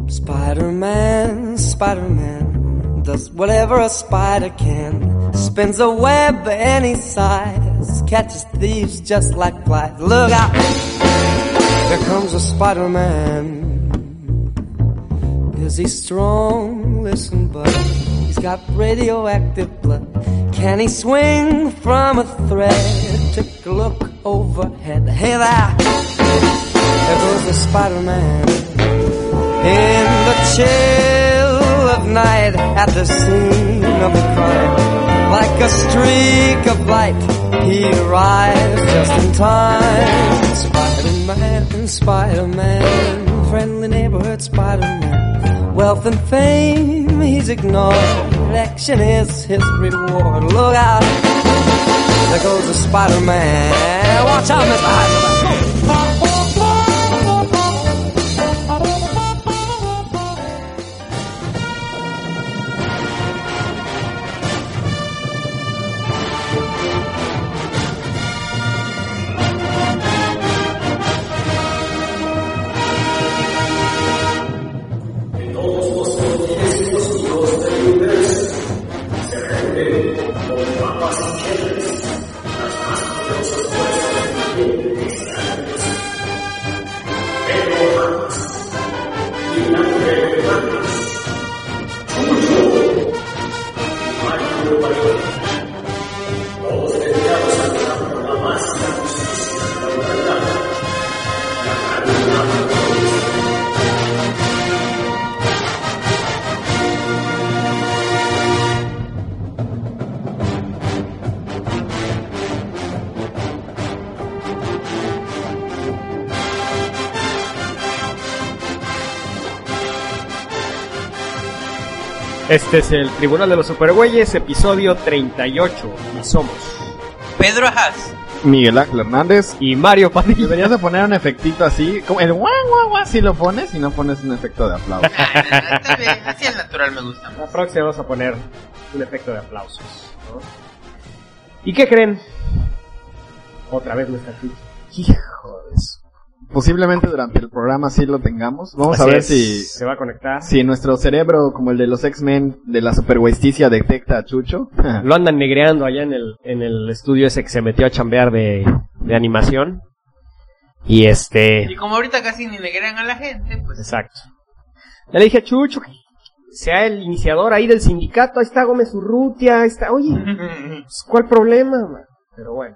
Spider-Man, Spider-Man does whatever a spider can. Spins a web any size, catches thieves just like flies. Look out, here comes a Spider-Man. Is he strong? Listen, bud, he's got radioactive blood. Can he swing from a thread? Take a look overhead. Hey there, there goes the Spider-Man. In the chill of night, at the scene of the crime, like a streak of light, he arrives just in time. Spider-Man, Spider-Man, friendly neighborhood Spider-Man. Wealth and fame he's ignored, action is his reward. Look out, there goes the Spider-Man. Watch out, Mr. Heisenberg. Este es el Tribunal de los Supergüeyes, episodio 38. Y somos Pedro Ajas, Miguel Ángel Hernández y Mario Padilla. Deberías de poner un efectito así, como el guau guau guau, si lo pones y no pones un efecto de aplauso. Está bien, así el natural me gusta. La próxima vamos a poner un efecto de aplausos, ¿no? ¿Y qué creen? Otra vez no está aquí. Hijo de eso. Posiblemente durante el programa sí lo tengamos. Vamos Así a ver es, si se va a conectar. Si nuestro cerebro, como el de los X-Men de la superhuesticia, detecta a Chucho. Lo andan negreando allá en el estudio ese que se metió a chambear de animación. Y Y como ahorita casi ni negrean a la gente, pues. Exacto. Ya le dije a Chucho que sea el iniciador ahí del sindicato. Ahí está Gómez Urrutia, ahí está. Oye, pues, ¿cuál problema? Pero bueno.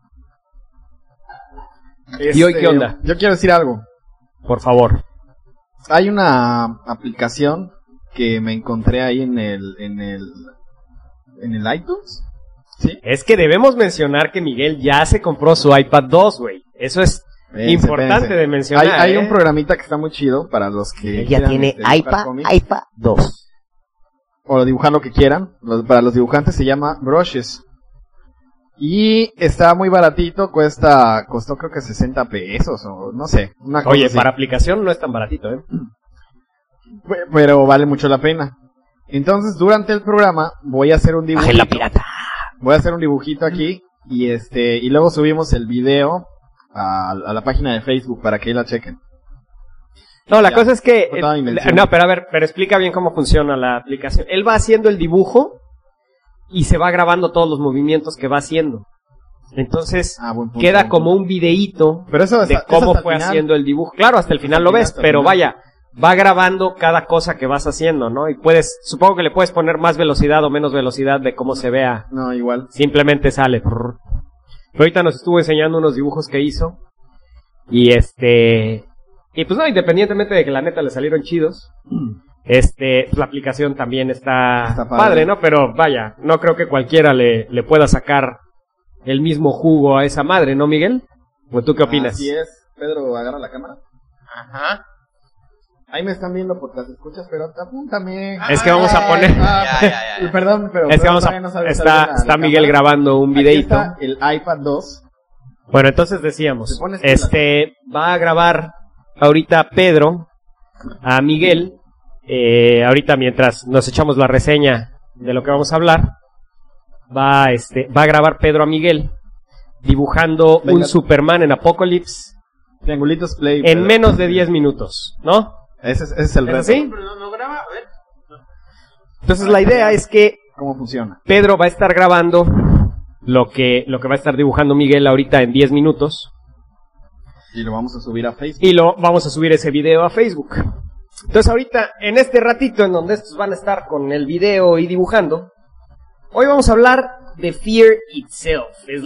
¿Y hoy qué onda? Yo quiero decir algo. Por favor. Hay una aplicación que me encontré ahí en el iTunes. ¿Sí? Es que debemos mencionar que Miguel ya se compró su iPad 2, güey. Eso es importante de mencionar. Hay un programita que está muy chido para los que ya tiene iPad 2. O dibujar lo que quieran. Para los dibujantes se llama Brushes. Y está muy baratito, costó creo que 60 pesos o no sé, una cosa. Oye, así. para aplicación no es tan baratito, Pero vale mucho la pena. Entonces, durante el programa voy a hacer un dibujito. Baje la pirata. Voy a hacer un dibujito aquí y luego subimos el video a la página de Facebook para que ahí la chequen. No, la cosa es que no, pero explica bien cómo funciona la aplicación. Él va haciendo el dibujo y se va grabando todos los movimientos que va haciendo. Entonces, queda como un videíto de cómo fue haciendo el dibujo. Claro, hasta el final lo ves, pero vaya, va grabando cada cosa que vas haciendo, ¿no? Y supongo que le puedes poner más velocidad o menos velocidad de cómo se vea. No, igual. Simplemente sale. Pero ahorita nos estuvo enseñando unos dibujos que hizo. Y pues no, independientemente de que la neta le salieron chidos. La aplicación también está padre, ¿no? Pero vaya, no creo que cualquiera le pueda sacar el mismo jugo a esa madre, ¿no, Miguel? ¿O tú qué opinas? Así es. Pedro, agarra la cámara. Ajá. Ahí me están viendo porque las escuchas, pero apúntame. Es que vamos a poner... Ya. Perdón, pero... Es que está Miguel grabando un videíto. Aquí está el iPad 2. Bueno, entonces decíamos, va a grabar ahorita Pedro a Miguel... ahorita mientras nos echamos la reseña de lo que vamos a hablar, va a grabar Pedro a Miguel dibujando un Superman en Apocalypse Triangulitos Play en menos de 10 minutos, ¿no? Ese es el reto. ¿Sí? Pero no graba, a ver. Entonces la idea es que ¿Cómo funciona? Pedro va a estar grabando lo que va a estar dibujando Miguel ahorita en 10 minutos. Y lo vamos a subir a Facebook. Y lo vamos a subir ese video a Facebook. Entonces ahorita, en este ratito en donde estos van a estar con el video y dibujando, hoy vamos a hablar de Fear Itself. Es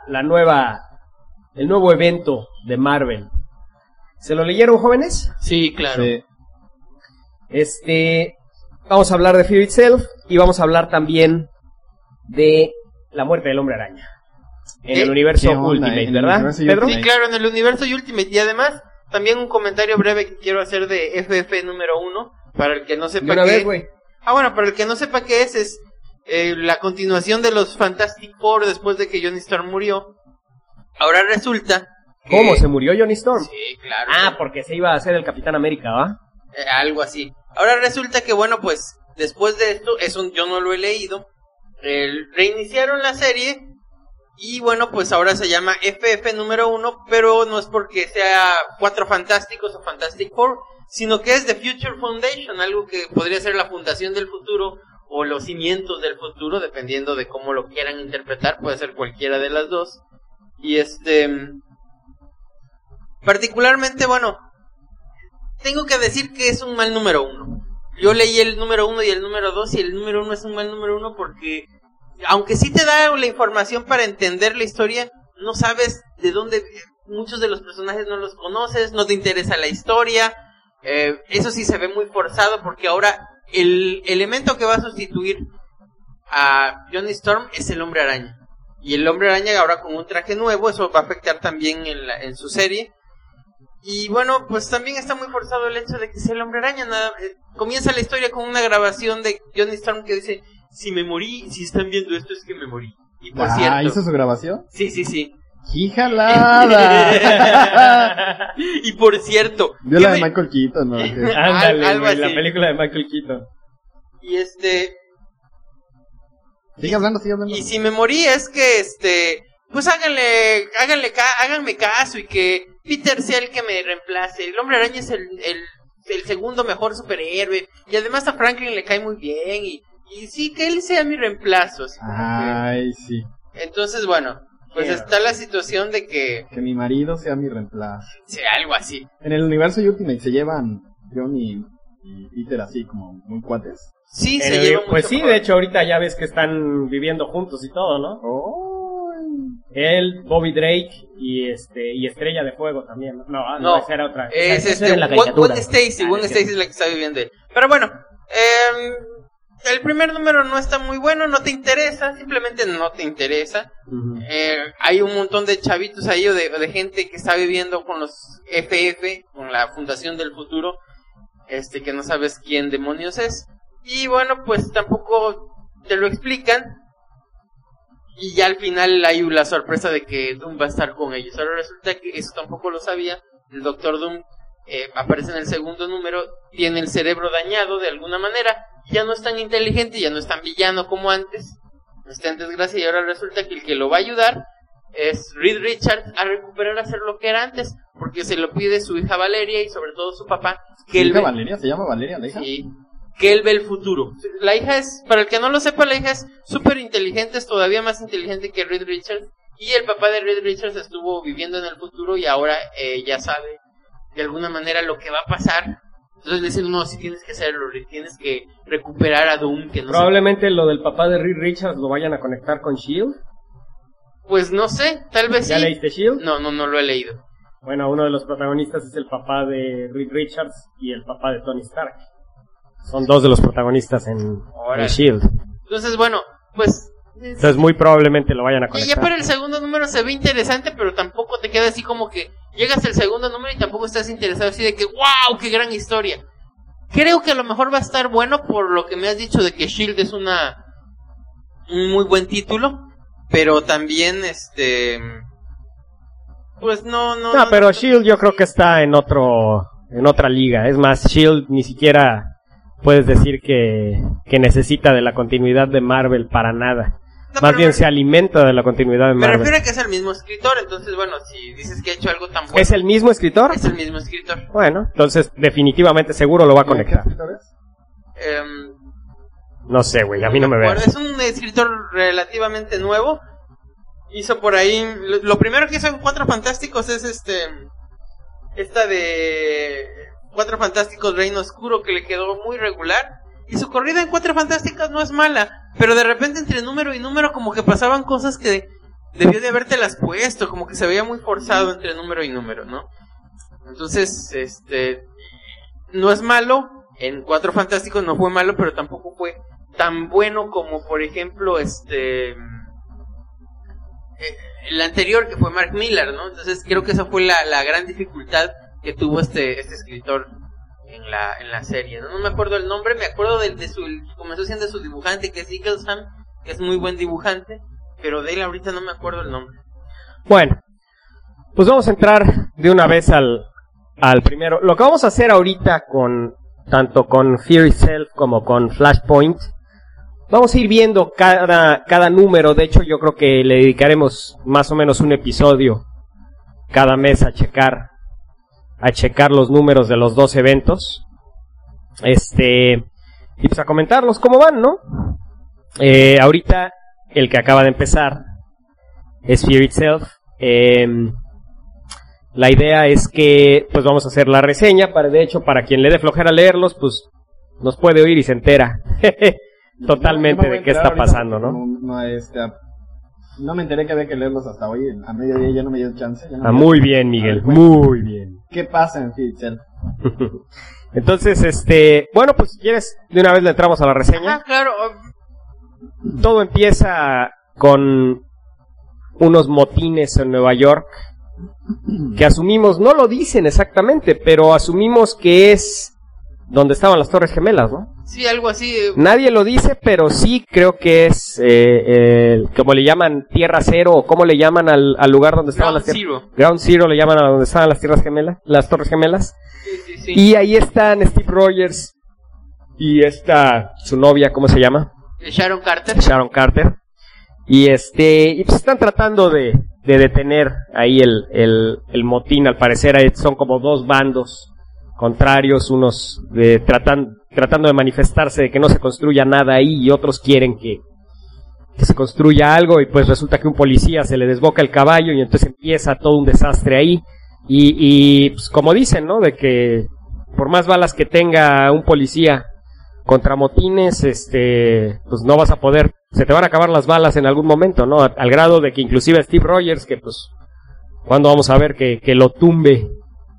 el nuevo evento de Marvel. ¿Se lo leyeron, jóvenes? Sí, claro. Sí. Vamos a hablar de Fear Itself y vamos a hablar también de la muerte del Hombre Araña. En el universo Ultimate, ¿verdad, Pedro? Sí, claro, en el universo Ultimate. Y además, también un comentario breve que quiero hacer de FF número 1, para el que no sepa qué... para el que no sepa qué es la continuación de los Fantastic Four después de que Johnny Storm murió. Ahora resulta que... ¿Cómo? ¿Se murió Johnny Storm? Sí, claro. Porque se iba a hacer el Capitán América, ¿va? Algo así. Ahora resulta que, bueno, pues, después de esto, yo no lo he leído, reiniciaron la serie, y bueno, pues ahora se llama FF número 1, pero no es porque sea Cuatro Fantásticos o Fantastic Four, sino que es The Future Foundation, algo que podría ser la fundación del futuro, o los cimientos del futuro, dependiendo de cómo lo quieran interpretar, puede ser cualquiera de las dos. Y particularmente, bueno, tengo que decir que es un mal número 1. Yo leí el número 1 y el número 2, y el número 1 es un mal número 1 porque, aunque sí te da la información para entender la historia, no sabes de dónde, muchos de los personajes no los conoces, no te interesa la historia, eso sí se ve muy forzado porque ahora el elemento que va a sustituir a Johnny Storm es el Hombre Araña. Y el Hombre Araña ahora con un traje nuevo, eso va a afectar también en su serie. Y bueno, pues también está muy forzado el hecho de que sea el Hombre Araña. Comienza la historia con una grabación de Johnny Storm que dice: si me morí, si están viendo esto es que me morí. Y por cierto... ¿Hizo su grabación? Sí. ¡Jalada! Y por cierto... Vio la de Michael Keaton, ¿no? Ándale, algo así. La película de Michael Keaton. Y Sigue hablando. Y si me morí es que pues háganme caso y que Peter sea el que me reemplace. El Hombre Araña es el segundo mejor superhéroe. Y además a Franklin le cae muy bien. Y sí, que él sea mi reemplazo. Ay, sí. Entonces, bueno, pues está la situación de que mi marido sea mi reemplazo. Sí, algo así. En el universo Ultimate se llevan John y Peter así como muy cuates. Sí, se llevan mucho. Pues sí, de hecho ahorita ya ves que están viviendo juntos y todo, ¿no? Él, Bobby Drake y Estrella de Fuego también. No, esa era otra. Es Gwen Stacy es la que está viviendo él. Pero bueno, el primer número no está muy bueno, no te interesa, simplemente no te interesa. Uh-huh. Hay un montón de chavitos ahí o de gente que está viviendo con los FF, con la Fundación del Futuro, que no sabes quién demonios es. Y bueno, pues tampoco te lo explican. Y ya al final hay la sorpresa de que Doom va a estar con ellos. Ahora resulta que eso tampoco lo sabía. El Doctor Doom aparece en el segundo número, tiene el cerebro dañado de alguna manera, ya no es tan inteligente, ya no es tan villano como antes, está en desgracia, y ahora resulta que el que lo va a ayudar es Reed Richards a recuperar, a hacer lo que era antes, porque se lo pide su hija Valeria y sobre todo su papá. ¿Su hija Valeria? ¿Se llama Valeria la hija? Sí, que él ve el futuro. La hija es, para el que no lo sepa, la hija es súper inteligente, es todavía más inteligente que Reed Richards, y el papá de Reed Richards estuvo viviendo en el futuro y ahora ya sabe de alguna manera lo que va a pasar. Entonces le dicen, no, si tienes que hacerlo, tienes que recuperar a Doom. Que no probablemente lo del papá de Reed Richards lo vayan a conectar con S.H.I.E.L.D. Pues no sé, tal vez ¿Ya sí. leíste S.H.I.E.L.D.? No lo he leído. Bueno, uno de los protagonistas es el papá de Reed Richards y el papá de Tony Stark. Son dos de los protagonistas en S.H.I.E.L.D. Entonces, bueno, pues... Entonces muy probablemente lo vayan a conectar. Y ya para el segundo número se ve interesante, pero tampoco te queda así como que llegas al segundo número y tampoco estás interesado así de que ¡wow! ¡Qué gran historia! Creo que a lo mejor va a estar bueno por lo que me has dicho de que S.H.I.E.L.D. es un muy buen título, pero también pues no, pero S.H.I.E.L.D. yo creo que está en otra liga. Es más, S.H.I.E.L.D. ni siquiera puedes decir que necesita de la continuidad de Marvel para nada. Más bien se alimenta de la continuidad de Marvel. Me refiero a que es el mismo escritor, entonces bueno, si dices que ha hecho algo tan bueno... ¿Es el mismo escritor? Es el mismo escritor. Bueno, entonces definitivamente seguro lo va a conectar. ¿Qué escritor es? No sé, güey, a mí no me veas. Es un escritor relativamente nuevo. Hizo por ahí... Lo primero que hizo en Cuatro Fantásticos es esta de... Cuatro Fantásticos Reino Oscuro, que le quedó muy regular. Y su corrida en Cuatro Fantásticas no es mala, pero de repente entre número y número como que pasaban cosas que debió de habértelas puesto, como que se veía muy forzado entre número y número, ¿no? Entonces, no es malo, en Cuatro Fantásticos no fue malo, pero tampoco fue tan bueno como, por ejemplo, el anterior, que fue Mark Millar, ¿no? Entonces creo que esa fue la gran dificultad que tuvo este escritor en la serie, ¿no? No me acuerdo el nombre, me acuerdo comenzó siendo su dibujante, que es Eaglesham, que es muy buen dibujante, pero de él ahorita no me acuerdo el nombre. Bueno, pues vamos a entrar de una vez al primero. Lo que vamos a hacer ahorita tanto con Fear Itself como con Flashpoint, vamos a ir viendo cada número. De hecho, yo creo que le dedicaremos más o menos un episodio cada mes a checar los números de los dos eventos, y pues a comentarlos cómo van, ¿no? Ahorita el que acaba de empezar es Fear Itself. La idea es que pues vamos a hacer la reseña, de hecho para quien le dé flojera leerlos, pues nos puede oír y se entera totalmente de qué está pasando, ¿no? No me enteré que había que leerlos hasta hoy, a mediodía ya no me dio chance. Muy bien, Miguel, muy bien. ¿Qué pasa en Fear Itself? Entonces, bueno, pues si quieres, de una vez le entramos a la reseña. Ah, claro. Todo empieza con unos motines en Nueva York, que asumimos, no lo dicen exactamente, pero asumimos que es donde estaban las Torres Gemelas, ¿no? Sí, algo así. Nadie lo dice, pero sí creo que es, como le llaman, Tierra Cero, o como le llaman al lugar donde estaban Ground Zero le llaman a donde estaban las Torres Gemelas. Sí. Y ahí están Steve Rogers y su novia, ¿cómo se llama? Sharon Carter. Y pues están tratando de detener ahí el motín. Al parecer son como dos bandos contrarios, unos tratando de manifestarse de que no se construya nada ahí, y otros quieren que se construya algo, y pues resulta que un policía se le desboca el caballo y entonces empieza todo un desastre ahí, y pues como dicen, ¿no? De que por más balas que tenga un policía contra motines, pues no vas a poder, se te van a acabar las balas en algún momento, ¿no? Al grado de que inclusive Steve Rogers, que pues ¿cuándo vamos a ver que lo tumbe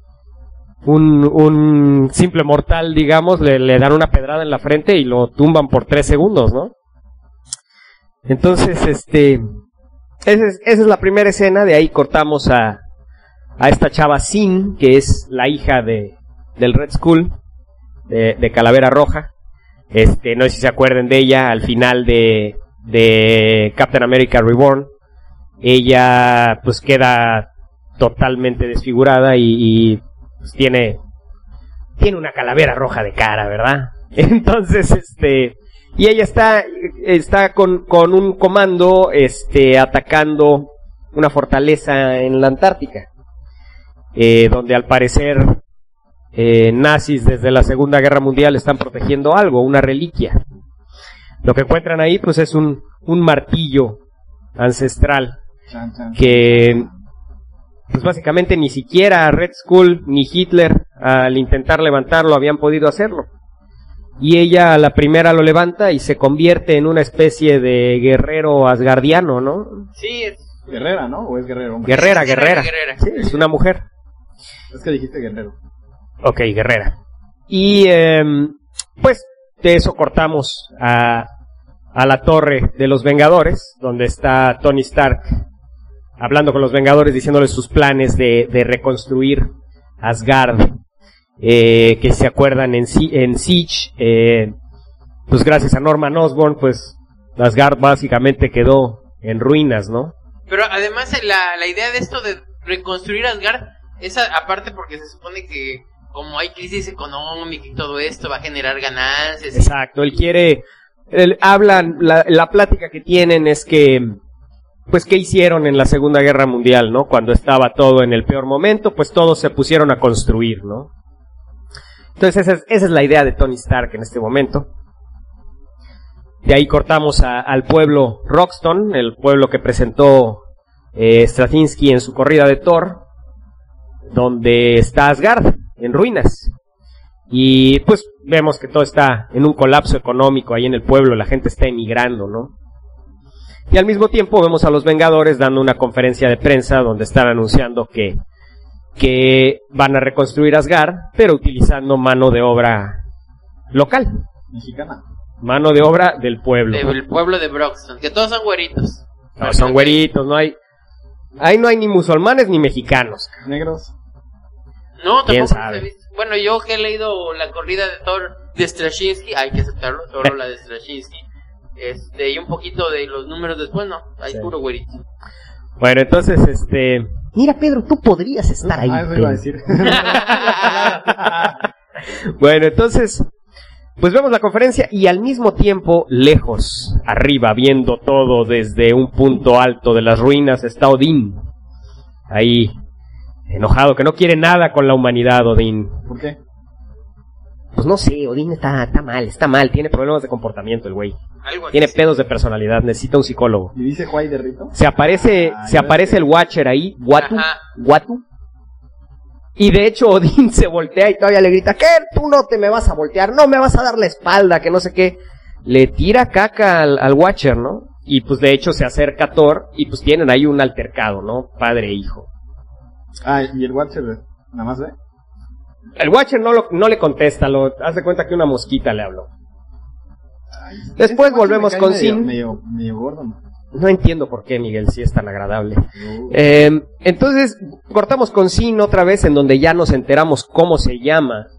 un simple mortal, digamos? Le dan una pedrada en la frente y lo tumban por 3 segundos, ¿no? Entonces, esa es la primera escena. De ahí cortamos a esta chava Sin, que es la hija del Red Skull, de Calavera Roja. No sé si se acuerdan de ella al final de Captain America Reborn. Ella pues queda totalmente desfigurada y pues tiene una calavera roja de cara, ¿verdad? Entonces, y ella está con un comando, atacando una fortaleza en la Antártica, donde al parecer nazis desde la Segunda Guerra Mundial están protegiendo algo, una reliquia. Lo que encuentran ahí pues es un martillo ancestral que pues básicamente ni siquiera Red Skull ni Hitler al intentar levantarlo habían podido hacerlo. Y ella a la primera lo levanta y se convierte en una especie de guerrero asgardiano, ¿no? Sí, es guerrera, ¿no? ¿O es guerrero? Guerrera. Sí, es una mujer. Es que dijiste guerrero. Ok, guerrera. Y pues de eso cortamos a la torre de los Vengadores, donde está Tony Stark hablando con los Vengadores, diciéndoles sus planes de reconstruir Asgard, que se acuerdan en Siege, pues gracias a Norman Osborn, pues Asgard básicamente quedó en ruinas, ¿no? Pero además la idea de esto de reconstruir Asgard, esa aparte porque se supone que como hay crisis económica y todo esto va a generar ganancias. Exacto, él quiere hablan, la plática que tienen es que, pues, ¿qué hicieron en la Segunda Guerra Mundial, no? Cuando estaba todo en el peor momento, pues todos se pusieron a construir, ¿no? Entonces esa es la idea de Tony Stark en este momento. De ahí cortamos al pueblo Roxton, el pueblo que presentó Straczynski en su corrida de Thor, donde está Asgard, en ruinas. Y pues vemos que todo está en un colapso económico ahí en el pueblo, la gente está emigrando, ¿no? Y al mismo tiempo vemos a los Vengadores dando una conferencia de prensa donde están anunciando que van a reconstruir Asgard, pero utilizando mano de obra local. Mexicana. Mano de obra del pueblo. Del pueblo de Broxton, que todos son güeritos. No, son güeritos, no hay... Ahí no hay ni musulmanes ni mexicanos. ¿Negros? No, tampoco se ha visto. Bueno, yo que he leído la corrida de Thor de Straczynski, hay que aceptarlo, solo la de Straczynski. Y un poquito de los números después, no, hay puro güerito. Bueno, entonces, Mira, Pedro, tú podrías estar ahí. Eso iba a decir. Bueno, entonces, pues vemos la conferencia y al mismo tiempo, lejos, arriba, viendo todo desde un punto alto de las ruinas, está Odín. Ahí, enojado, que no quiere nada con la humanidad, Odín. ¿Por qué? Pues no sé, Odín está mal, tiene problemas de comportamiento el güey. Tiene pedos de personalidad, necesita un psicólogo. ¿Y dice Juay de Rito? Se aparece el Watcher ahí, Watu. Y de hecho Odín se voltea y todavía le grita, ¿qué? Tú no te me vas a voltear, no me vas a dar la espalda, que no sé qué. Le tira caca al Watcher, ¿no? Y pues de hecho se acerca a Thor y pues tienen ahí un altercado, ¿no? Padre e hijo. Ah, ¿y el Watcher nada más ve? El Watcher no le contesta, hace cuenta que una mosquita le habló. Después volvemos con Sin. Medio gordo, ¿no? No entiendo por qué, Miguel, si es tan agradable. Entonces, cortamos con Sin otra vez, en donde ya nos enteramos cómo se llama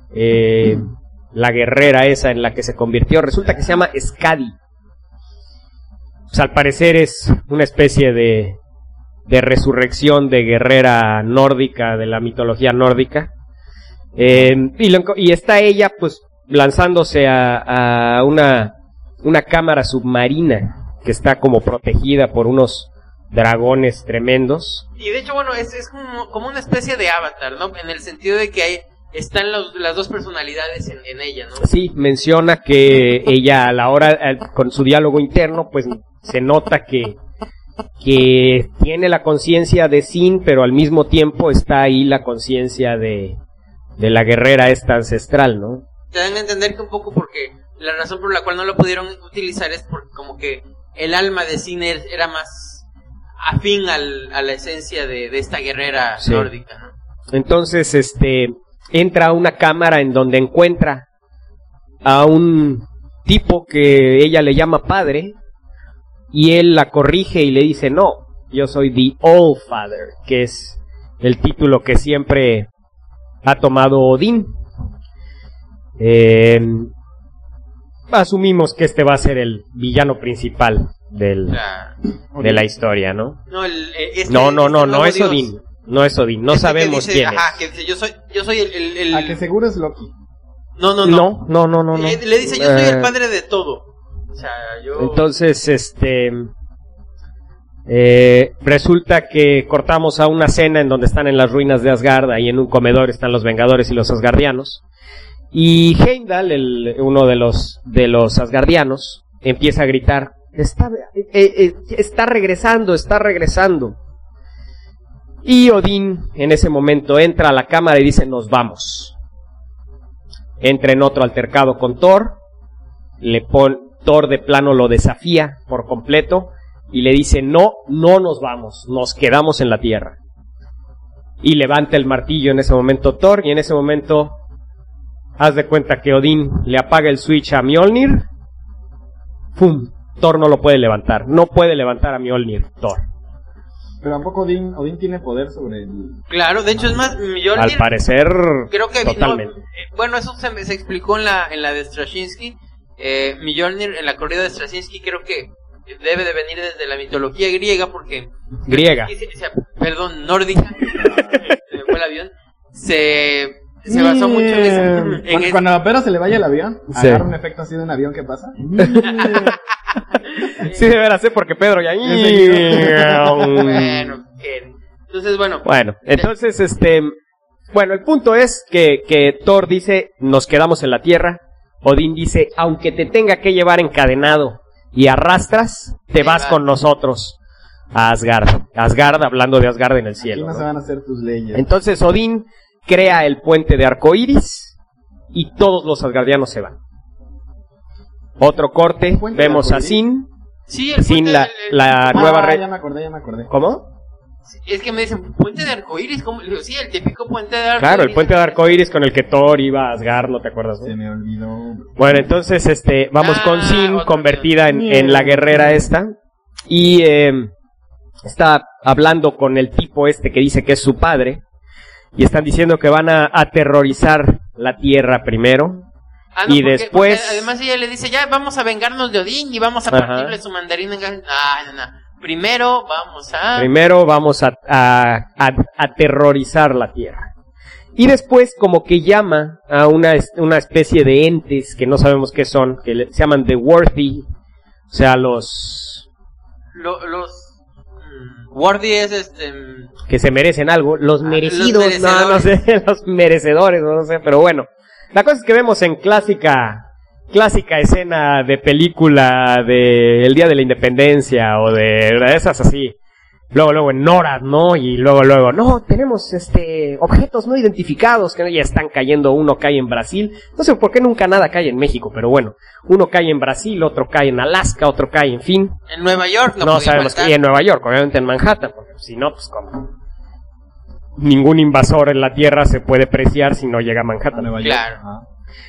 la guerrera esa en la que se convirtió. Resulta que se llama Skadi. Pues al parecer es una especie de resurrección de guerrera nórdica, de la mitología nórdica. Y está ella, pues, lanzándose a una cámara submarina que está como protegida por unos dragones tremendos. Y de hecho, bueno, es como una especie de avatar, ¿no? En el sentido de que están las dos personalidades en ella, ¿no? Sí, menciona que ella a la hora, con su diálogo interno, pues se nota que tiene la conciencia de Sin, pero al mismo tiempo está ahí la conciencia de la guerrera esta ancestral, ¿no? Te dan a entender que un poco porque la razón por la cual no lo pudieron utilizar es porque como que el alma de Sin era más afín a la esencia de esta guerrera nórdica, ¿no? Entonces, entra a una cámara en donde encuentra a un tipo que ella le llama padre, y él la corrige y le dice, no, yo soy The All Father, que es el título que siempre ha tomado Odín. Asumimos que este va a ser el villano principal de la historia, ¿no? No, no es Odín. No es Odín, no sabemos dice, quién ajá, es. Que dice, yo soy el... A que seguro es Loki. No. Le dice, yo soy el padre de todo. O sea, yo... Entonces, resulta que cortamos a una cena en donde están en las ruinas de Asgard, ahí en un comedor están los Vengadores y los Asgardianos, y Heimdall, uno de los Asgardianos, empieza a gritar, está regresando, y Odín en ese momento entra a la cámara y dice, nos vamos. Entra en otro altercado con Thor, Thor de plano lo desafía por completo y le dice, no nos vamos, nos quedamos en la tierra. Y levanta el martillo en ese momento Thor, y en ese momento haz de cuenta que Odín le apaga el switch a Mjolnir. ¡Pum! Thor no lo puede levantar, no puede levantar a Mjolnir, Thor. Pero tampoco Odín tiene poder sobre el... Claro, de hecho es más, Mjolnir... Al parecer, creo que totalmente. Bueno, eso se explicó en la de Straczynski. Mjolnir, en la corrida de Straczynski, creo que debe de venir desde la mitología griega, porque... Griega. Perdón, nórdica. Se me fue el avión. Se basó mucho en eso. Cuando a Pedro se le vaya el avión, agarra un efecto así de un avión que pasa. Sí, de veras, porque Pedro ya... Bueno, entonces, bueno. Bueno, entonces, bueno, el punto es que Thor dice, nos quedamos en la Tierra. Odín dice, aunque te tenga que llevar encadenado y arrastras, te vas con nosotros a Asgard. Asgard, hablando de Asgard en el cielo. Aquí no se van a hacer tus leyes. Entonces Odín crea el puente de arcoíris y todos los asgardianos se van. Otro corte, vemos a Sin. Sí, Sin la nueva red. Ya me acordé. ¿Cómo? Es que me dicen, puente de arcoíris, ¿cómo? Sí, el típico puente de arcoíris. Claro, el puente de arcoíris con el que Thor iba a Asgard, ¿no te acuerdas? Se me olvidó. Bueno, entonces, vamos con Sin, convertida en la guerrera esta, y está hablando con el tipo que dice que es su padre, y están diciendo que van a aterrorizar la tierra primero, y después... Porque además ella le dice, ya vamos a vengarnos de Odín y vamos a partirle su mandarín en... no. Primero vamos a aterrorizar la tierra. Y después como que llama a una especie de entes que no sabemos qué son, que se llaman The Worthy, o sea, los Worthy es que se merecen algo, los merecidos, no sé, los merecedores, no sé, pero bueno. La cosa es que vemos en clásica escena de película de El Día de la Independencia o de esas así. Luego en Norad, ¿no? Y luego, no, tenemos objetos no identificados que ya están cayendo. Uno cae en Brasil. No sé por qué nunca nada cae en México, pero bueno. Uno cae en Brasil, otro cae en Alaska, otro cae, en fin. En Nueva York, no sabemos. Y en Nueva York, obviamente en Manhattan, porque si no, pues como ningún invasor en la Tierra se puede preciar si no llega a Manhattan. Nueva York. Claro.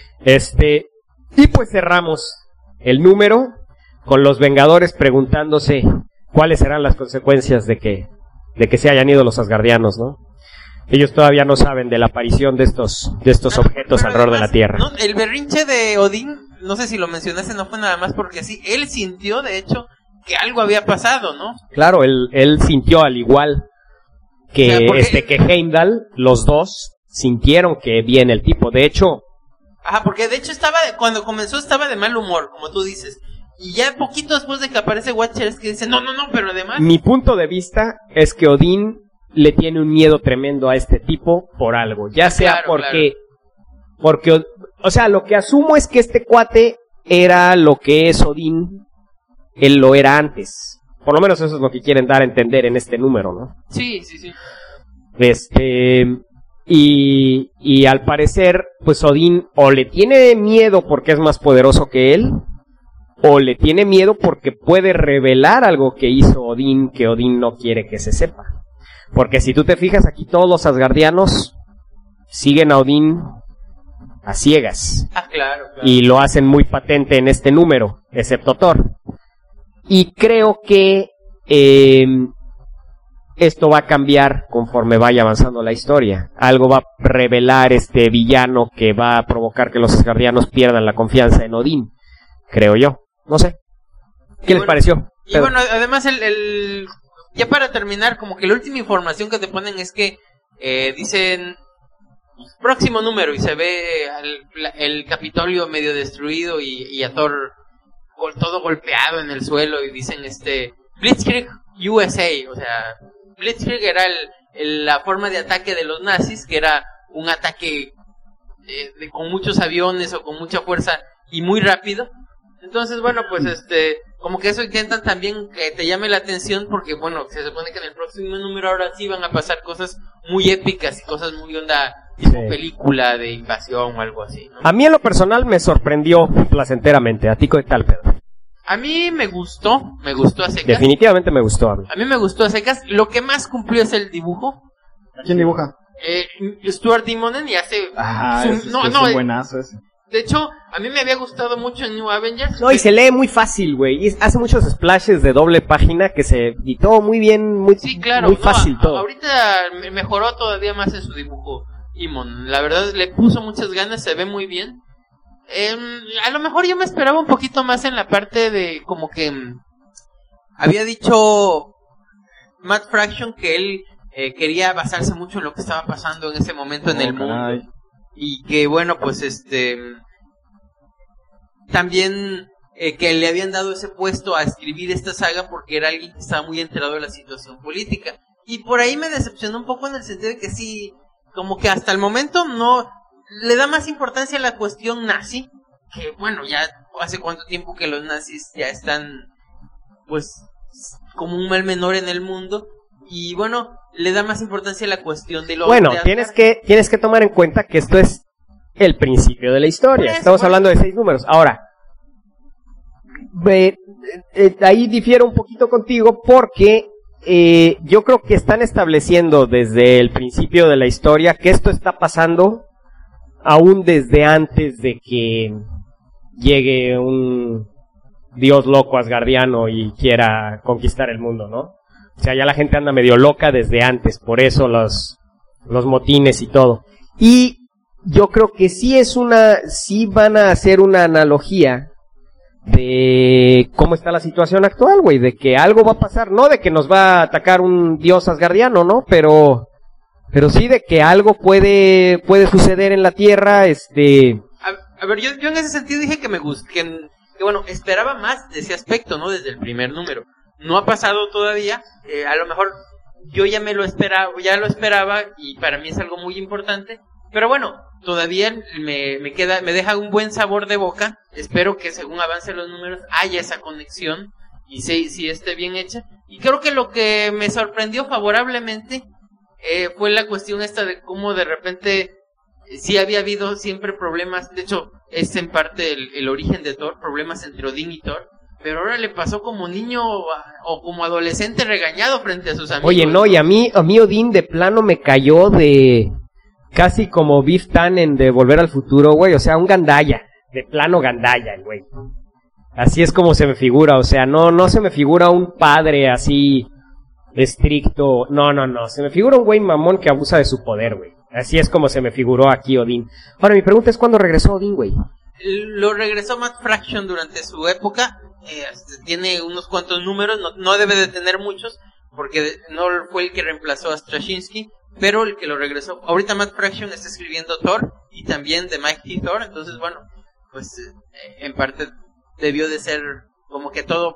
Y pues cerramos el número con los Vengadores preguntándose cuáles serán las consecuencias de que se hayan ido los asgardianos, ¿no? Ellos todavía no saben de la aparición de estos objetos alrededor de la Tierra. No, el berrinche de Odín, no sé si lo mencionaste, no fue nada más porque sí, él sintió, de hecho, que algo había pasado, ¿no? Claro, él sintió al igual que que Heimdall, los dos sintieron que viene el tipo. De hecho... Ajá, porque de hecho cuando comenzó estaba de mal humor, como tú dices. Y ya poquito después de que aparece Watcher es que dice, no, pero además... Mi punto de vista es que Odín le tiene un miedo tremendo a este tipo por algo. Ya sea porque, o sea, lo que asumo es que este cuate era lo que es Odín, él lo era antes. Por lo menos eso es lo que quieren dar a entender en este número, ¿no? Sí. Y al parecer, pues Odín o le tiene miedo porque es más poderoso que él, o le tiene miedo porque puede revelar algo que hizo Odín que Odín no quiere que se sepa. Porque si tú te fijas, aquí todos los asgardianos siguen a Odín a ciegas. Claro. Y lo hacen muy patente en este número, excepto Thor. Y creo que esto va a cambiar conforme vaya avanzando la historia. Algo va a revelar este villano que va a provocar que los asgardianos pierdan la confianza en Odín, creo yo. No sé. ¿Qué les pareció? Y bueno, además ya para terminar, como que la última información que te ponen es que dicen próximo número y se ve el Capitolio medio destruido y a Thor todo golpeado en el suelo y dicen Blitzkrieg USA, o sea, Blitzkrieg era la forma de ataque de los nazis, que era un ataque con muchos aviones o con mucha fuerza y muy rápido. Entonces, bueno, pues como que eso intentan también que te llame la atención porque, bueno, se supone que en el próximo número ahora sí van a pasar cosas muy épicas y cosas muy onda tipo película de invasión o algo así, ¿no? A mí en lo personal me sorprendió placenteramente. ¿A ti qué tal, Pedro? A mí me gustó a secas. Definitivamente me gustó a mí. A mí me gustó a secas. Lo que más cumplió es el dibujo. ¿Quién dibuja? Stuart Timonen y hace... es un buenazo ese. De hecho, a mí me había gustado mucho en New Avengers. No, y se lee muy fácil, güey. Y hace muchos splashes de doble página que se editó muy bien, muy fácil todo. Ahorita mejoró todavía más en su dibujo Imon. La verdad, le puso muchas ganas, se ve muy bien. A lo mejor yo me esperaba un poquito más en la parte de como que había dicho Matt Fraction que él quería basarse mucho en lo que estaba pasando en ese momento en el mundo. y que bueno, pues también que le habían dado ese puesto a escribir esta saga porque era alguien que estaba muy enterado de la situación política. Y por ahí me decepcionó un poco en el sentido de que sí, como que hasta el momento no le da más importancia a la cuestión nazi, que bueno, ya hace cuánto tiempo que los nazis ya están pues como un mal menor en el mundo, y bueno, le da más importancia a la cuestión de los... Bueno, tienes que tomar en cuenta que esto es el principio de la historia, estamos hablando de 6 números. Ahora, ahí difiero un poquito contigo porque yo creo que están estableciendo desde el principio de la historia que esto está pasando aún desde antes de que llegue un dios loco asgardiano y quiera conquistar el mundo, ¿no? O sea, ya la gente anda medio loca desde antes, por eso los motines y todo. Y yo creo que sí van a hacer una analogía de cómo está la situación actual, güey, de que algo va a pasar, no de que nos va a atacar un dios asgardiano, ¿no? Pero sí de que algo puede suceder en la Tierra, A ver, yo en ese sentido dije que me gustó, que bueno, esperaba más de ese aspecto, ¿no? Desde el primer número. No ha pasado todavía, a lo mejor yo ya lo esperaba y para mí es algo muy importante, pero bueno, todavía me deja un buen sabor de boca. Espero que según avancen los números haya esa conexión y si esté bien hecha. Y creo que lo que me sorprendió favorablemente fue la cuestión esta de cómo de repente sí había habido siempre problemas. De hecho, es en parte el origen de Thor, problemas entre Odín y Thor. Pero ahora le pasó como niño o como adolescente regañado frente a sus amigos. Oye, no, y a mí Odín de plano me cayó de casi como Biff Tannen de Volver al Futuro, güey. O sea, un gandalla, de plano gandalla, güey. Así es como se me figura, o sea, no se me figura un padre así estricto. No, se me figura un güey mamón que abusa de su poder, güey. Así es como se me figuró aquí Odín. Ahora, mi pregunta es, ¿cuándo regresó Odín, güey? Lo regresó Matt Fraction durante su época. Tiene unos cuantos números, no debe de tener muchos, porque no fue el que reemplazó a Straczynski, pero el que lo regresó. Ahorita Matt Fraction está escribiendo Thor y también The Mighty Thor, entonces bueno, pues en parte debió de ser como que todo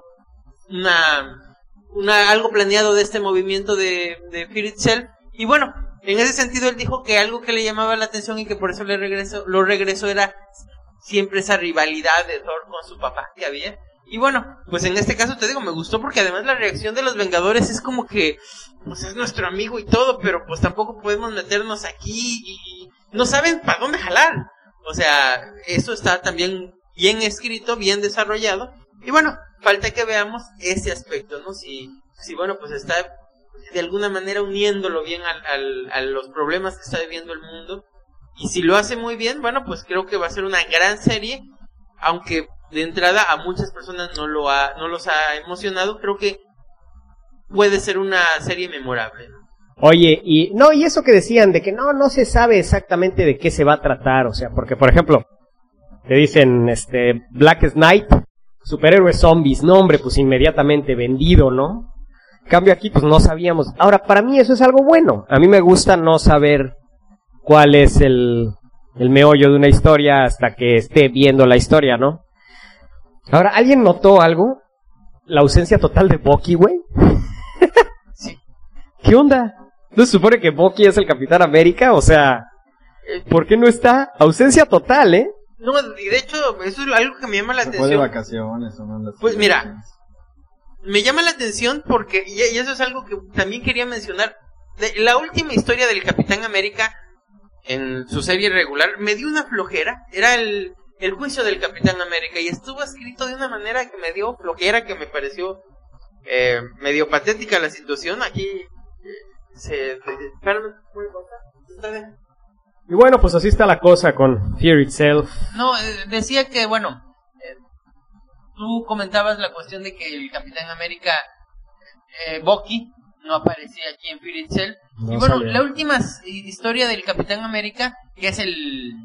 algo planeado de este movimiento de Fear Itself. Y bueno, en ese sentido él dijo que algo que le llamaba la atención y que por eso lo regresó era siempre esa rivalidad de Thor con su papá que había. Y bueno, pues en este caso te digo, me gustó porque además la reacción de los Vengadores es como que, pues es nuestro amigo y todo, pero pues tampoco podemos meternos aquí y no saben para dónde jalar. O sea, eso está también bien escrito, bien desarrollado. Y bueno, falta que veamos ese aspecto, ¿no? Si bueno, pues está de alguna manera uniéndolo bien a los problemas que está viviendo el mundo. Y si lo hace muy bien, bueno, pues creo que va a ser una gran serie, aunque de entrada a muchas personas no los ha emocionado. Creo que puede ser una serie memorable, ¿no? Oye, y eso que decían de que no se sabe exactamente de qué se va a tratar, o sea, porque por ejemplo te dicen Blackest Night, superhéroes zombies, no hombre, pues inmediatamente vendido, ¿no? En cambio aquí pues no sabíamos. Ahora, para mí eso es algo bueno. A mí me gusta no saber cuál es el meollo de una historia hasta que esté viendo la historia, ¿no? Ahora, ¿alguien notó algo? La ausencia total de Bucky, güey. Sí. ¿Qué onda? ¿No se supone que Bucky es el Capitán América? O sea, ¿por qué no está? Ausencia total, ¿eh? No, y de hecho, eso es algo que me llama la atención. Fue de vacaciones, o no. Pues mira, me llama la atención porque, y eso es algo que también quería mencionar. La última historia del Capitán América en su serie regular me dio una flojera. Era el juicio del Capitán América y estuvo escrito de una manera que me dio flojera, que me pareció medio patética la situación. Aquí y bueno, pues así está la cosa con Fear Itself. No, decía que bueno, tú comentabas la cuestión de que el Capitán América Bucky no aparecía aquí en Fear Itself. No y bueno, salió. La última historia del Capitán América, que es el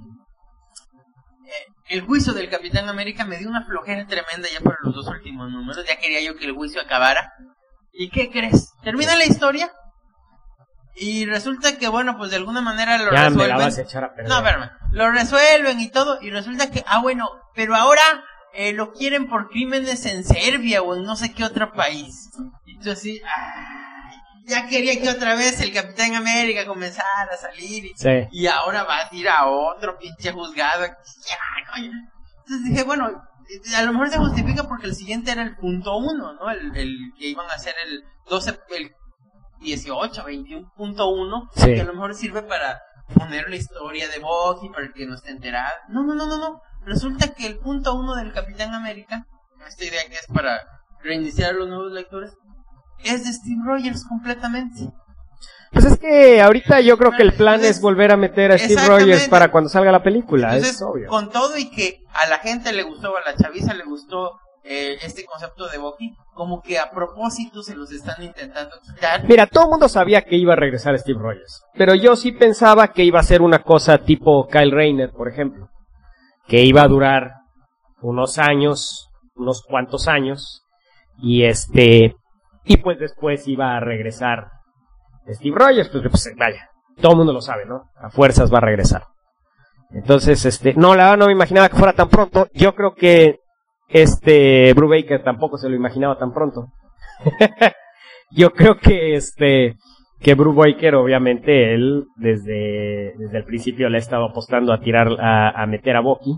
juicio del Capitán América, me dio una flojera tremenda ya para los 2 últimos números. Ya quería yo que el juicio acabara. ¿Y qué crees? Termina la historia Y resulta que, bueno, pues de alguna manera lo ya resuelven. Me la vas a echar a perder. No, espérame. Lo resuelven y todo. Y resulta que, bueno, pero ahora lo quieren por crímenes en Serbia o en no sé qué otro país. Y tú así, ya quería que otra vez el Capitán América comenzara a salir. Y ahora va a ir a otro pinche juzgado. Ya, coño. Entonces dije, bueno, a lo mejor se justifica porque el siguiente era el punto 1, ¿no? El que iban a hacer el 12, el 18, 21.1, que a lo mejor sirve para poner la historia de Bucky, para el que no esté enterado. No. Resulta que el punto 1 del Capitán América, esta idea que es para reiniciar a los nuevos lectores, es de Steve Rogers completamente. Pues es que ahorita yo creo que el plan es volver a meter a Steve Rogers para cuando salga la película. Entonces, es obvio. Con todo y que a la gente le gustó, a la chaviza le gustó este concepto de Bucky, como que a propósito se los están intentando quitar. Mira, todo el mundo sabía que iba a regresar Steve Rogers, pero yo sí pensaba que iba a ser una cosa tipo Kyle Rayner, por ejemplo, que iba a durar unos cuantos años, y pues después iba a regresar Steve Rogers, pues vaya, todo el mundo lo sabe, ¿no? A fuerzas va a regresar. Entonces, no, la verdad no me imaginaba que fuera tan pronto. Yo creo que Brubaker tampoco se lo imaginaba tan pronto. Yo creo que Brubaker, obviamente, él desde el principio le ha estado apostando a meter a Bucky.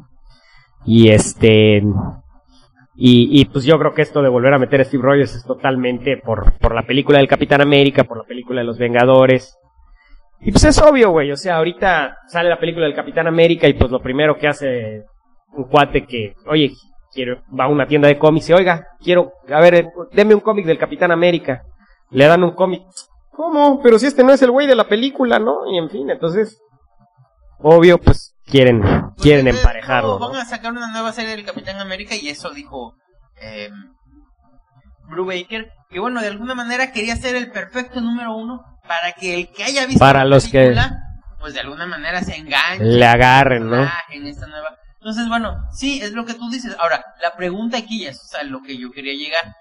Y pues yo creo que esto de volver a meter a Steve Rogers es totalmente por la película del Capitán América, por la película de los Vengadores. Y pues es obvio, güey, o sea, ahorita sale la película del Capitán América y pues lo primero que hace un cuate que, oye, va a una tienda de cómics y, oiga, deme un cómic del Capitán América. Le dan un cómic. ¿Cómo? Pero si no es el güey de la película, ¿no? Y en fin, entonces, obvio, pues quieren emparejarlo, ¿no? Van a sacar una nueva serie del Capitán América y eso dijo Brubaker, que bueno, de alguna manera quería ser el perfecto número 1 para que el que haya visto para la película, que pues de alguna manera se enganche, le agarren, ¿no? En esta nueva. Entonces, bueno, sí, es lo que tú dices. Ahora, la pregunta aquí es, o sea, lo que yo quería llegar.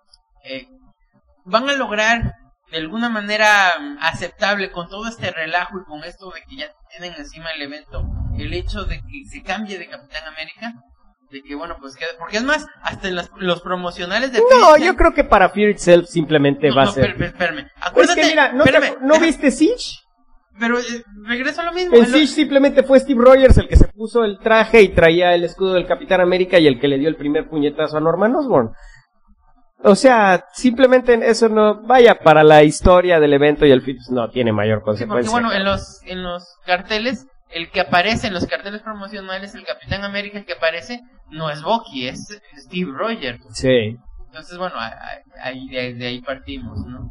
¿Van a lograr de alguna manera aceptable con todo este relajo y con esto de que ya tienen encima el evento, el hecho de que se cambie de Capitán América? De que, bueno, pues quede, porque es más, hasta en los promocionales de No, yo creo que para Fear Itself simplemente va a ser. Espérame. Acuérdate, es que mira, ¿no viste Siege? Pero regreso a lo mismo. En Siege simplemente fue Steve Rogers el que se puso el traje y traía el escudo del Capitán América y el que le dio el primer puñetazo a Norman Osborn. O sea, simplemente eso no, vaya, para la historia del evento y el film no tiene mayor consecuencia. Sí, porque bueno, en los carteles, el que aparece en los carteles promocionales, el Capitán América que aparece, no es Bucky, es Steve Rogers. Sí. Entonces, bueno, de ahí partimos, ¿no?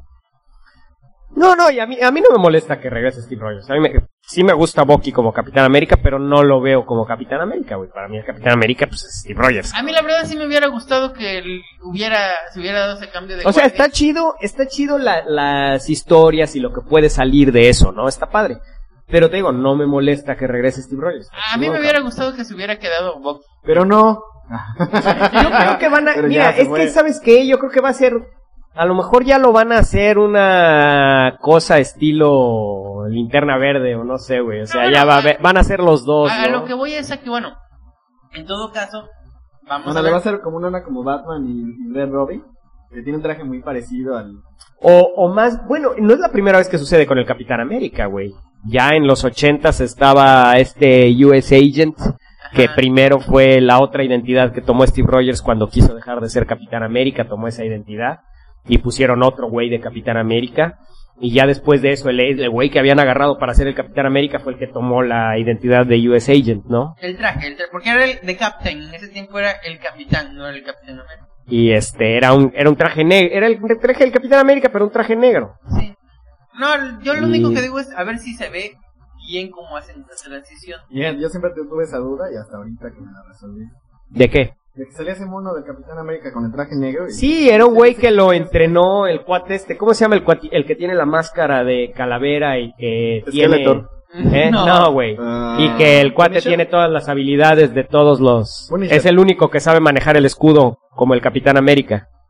No, y a mí no me molesta que regrese Steve Rogers. A mí sí me gusta Bucky como Capitán América, pero no lo veo como Capitán América, güey. Para mí el Capitán América, pues es Steve Rogers. A mí la verdad sí me hubiera gustado que se hubiera dado ese cambio de... O sea, está chido las historias y lo que puede salir de eso, ¿no? Está padre. Pero te digo, no me molesta que regrese Steve Rogers. A mí me hubiera gustado que se hubiera quedado Bucky. Pero no. Yo creo que van a... Mira, es que, ¿sabes qué? Yo creo que va a ser... A lo mejor ya lo van a hacer una cosa estilo Linterna Verde o no sé, güey. O sea, ya van a ser los dos, a ¿no? lo que voy es a que, bueno, en todo caso, vamos a ver. Le va a ser como una como Batman y Red Robin, que tiene un traje muy parecido al... O más, bueno, no es la primera vez que sucede con el Capitán América, güey. Ya en los 80s estaba US Agent, que primero fue la otra identidad que tomó Steve Rogers cuando quiso dejar de ser Capitán América, tomó esa identidad. Y pusieron otro güey de Capitán América. Y ya después de eso, el güey que habían agarrado para ser el Capitán América fue el que tomó la identidad de US Agent, ¿no? El traje, porque era el de Captain. En ese tiempo era el Capitán, no era el Capitán América. Y era un traje negro. Era el traje del Capitán América, pero un traje negro. Sí. No, yo lo único que digo es a ver si se ve bien cómo hacen esa transición. Bien, yo siempre tuve esa duda y hasta ahorita que me la resolví. ¿De qué? De que salía ese mono del Capitán América con el traje negro. Sí, era un güey que lo entrenó, el cuate ¿cómo se llama el cuate? El que tiene la máscara de calavera y que Skeletor. tiene... No, güey. Y que el cuate tiene todas las habilidades de todos los... Punisher. Es el único que sabe manejar el escudo como el Capitán América.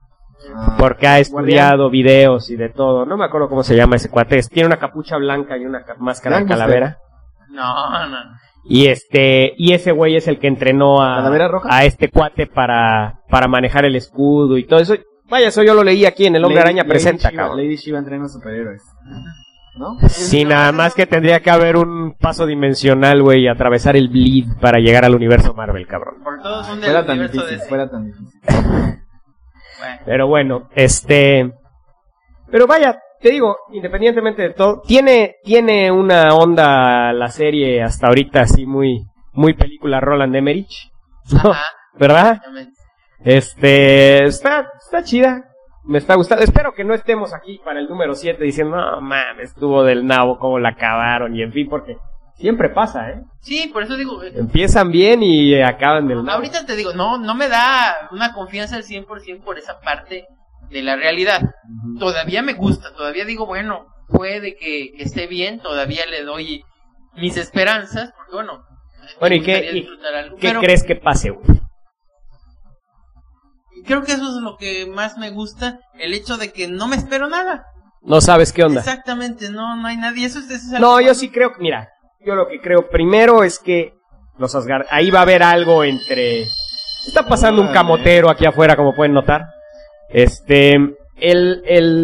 Porque ha estudiado videos y de todo. No me acuerdo cómo se llama ese cuate. Tiene una capucha blanca y una máscara de calavera. No. Y ese güey es el que entrenó a este cuate para manejar el escudo y todo eso. Vaya, eso yo lo leí aquí en El Hombre Araña Presenta, cabrón. Lady Shiva entrena superhéroes. ¿No? Sí, nada más que tendría que haber un paso dimensional, güey, y atravesar el bleed para llegar al universo Marvel, cabrón. Por todos son del universo fuera tan difícil. Pero bueno, pero vaya, te digo, independientemente de todo, tiene una onda la serie hasta ahorita así muy película Roland Emmerich, ¿no? Ajá. ¿Verdad? Está chida. Me está gustando. Espero que no estemos aquí para el número 7 diciendo, no mames, estuvo del nabo, cómo la acabaron, y en fin, porque siempre pasa, ¿eh? Sí, por eso digo. Empiezan bien y acaban del nabo. Ahorita te digo, no me da una confianza al 100% por esa parte de la realidad. Uh-huh. Todavía me gusta, todavía digo, bueno, puede que esté bien, todavía le doy mis esperanzas, porque bueno, ¿y qué crees que pase, güey? Creo que eso es lo que más me gusta, el hecho de que no me espero nada. No sabes qué onda. Exactamente, no hay nadie. Eso es no, yo sí creo, mira, yo lo que creo primero es que los Asgard, ahí va a haber algo entre... Está pasando un camotero aquí afuera, como pueden notar. El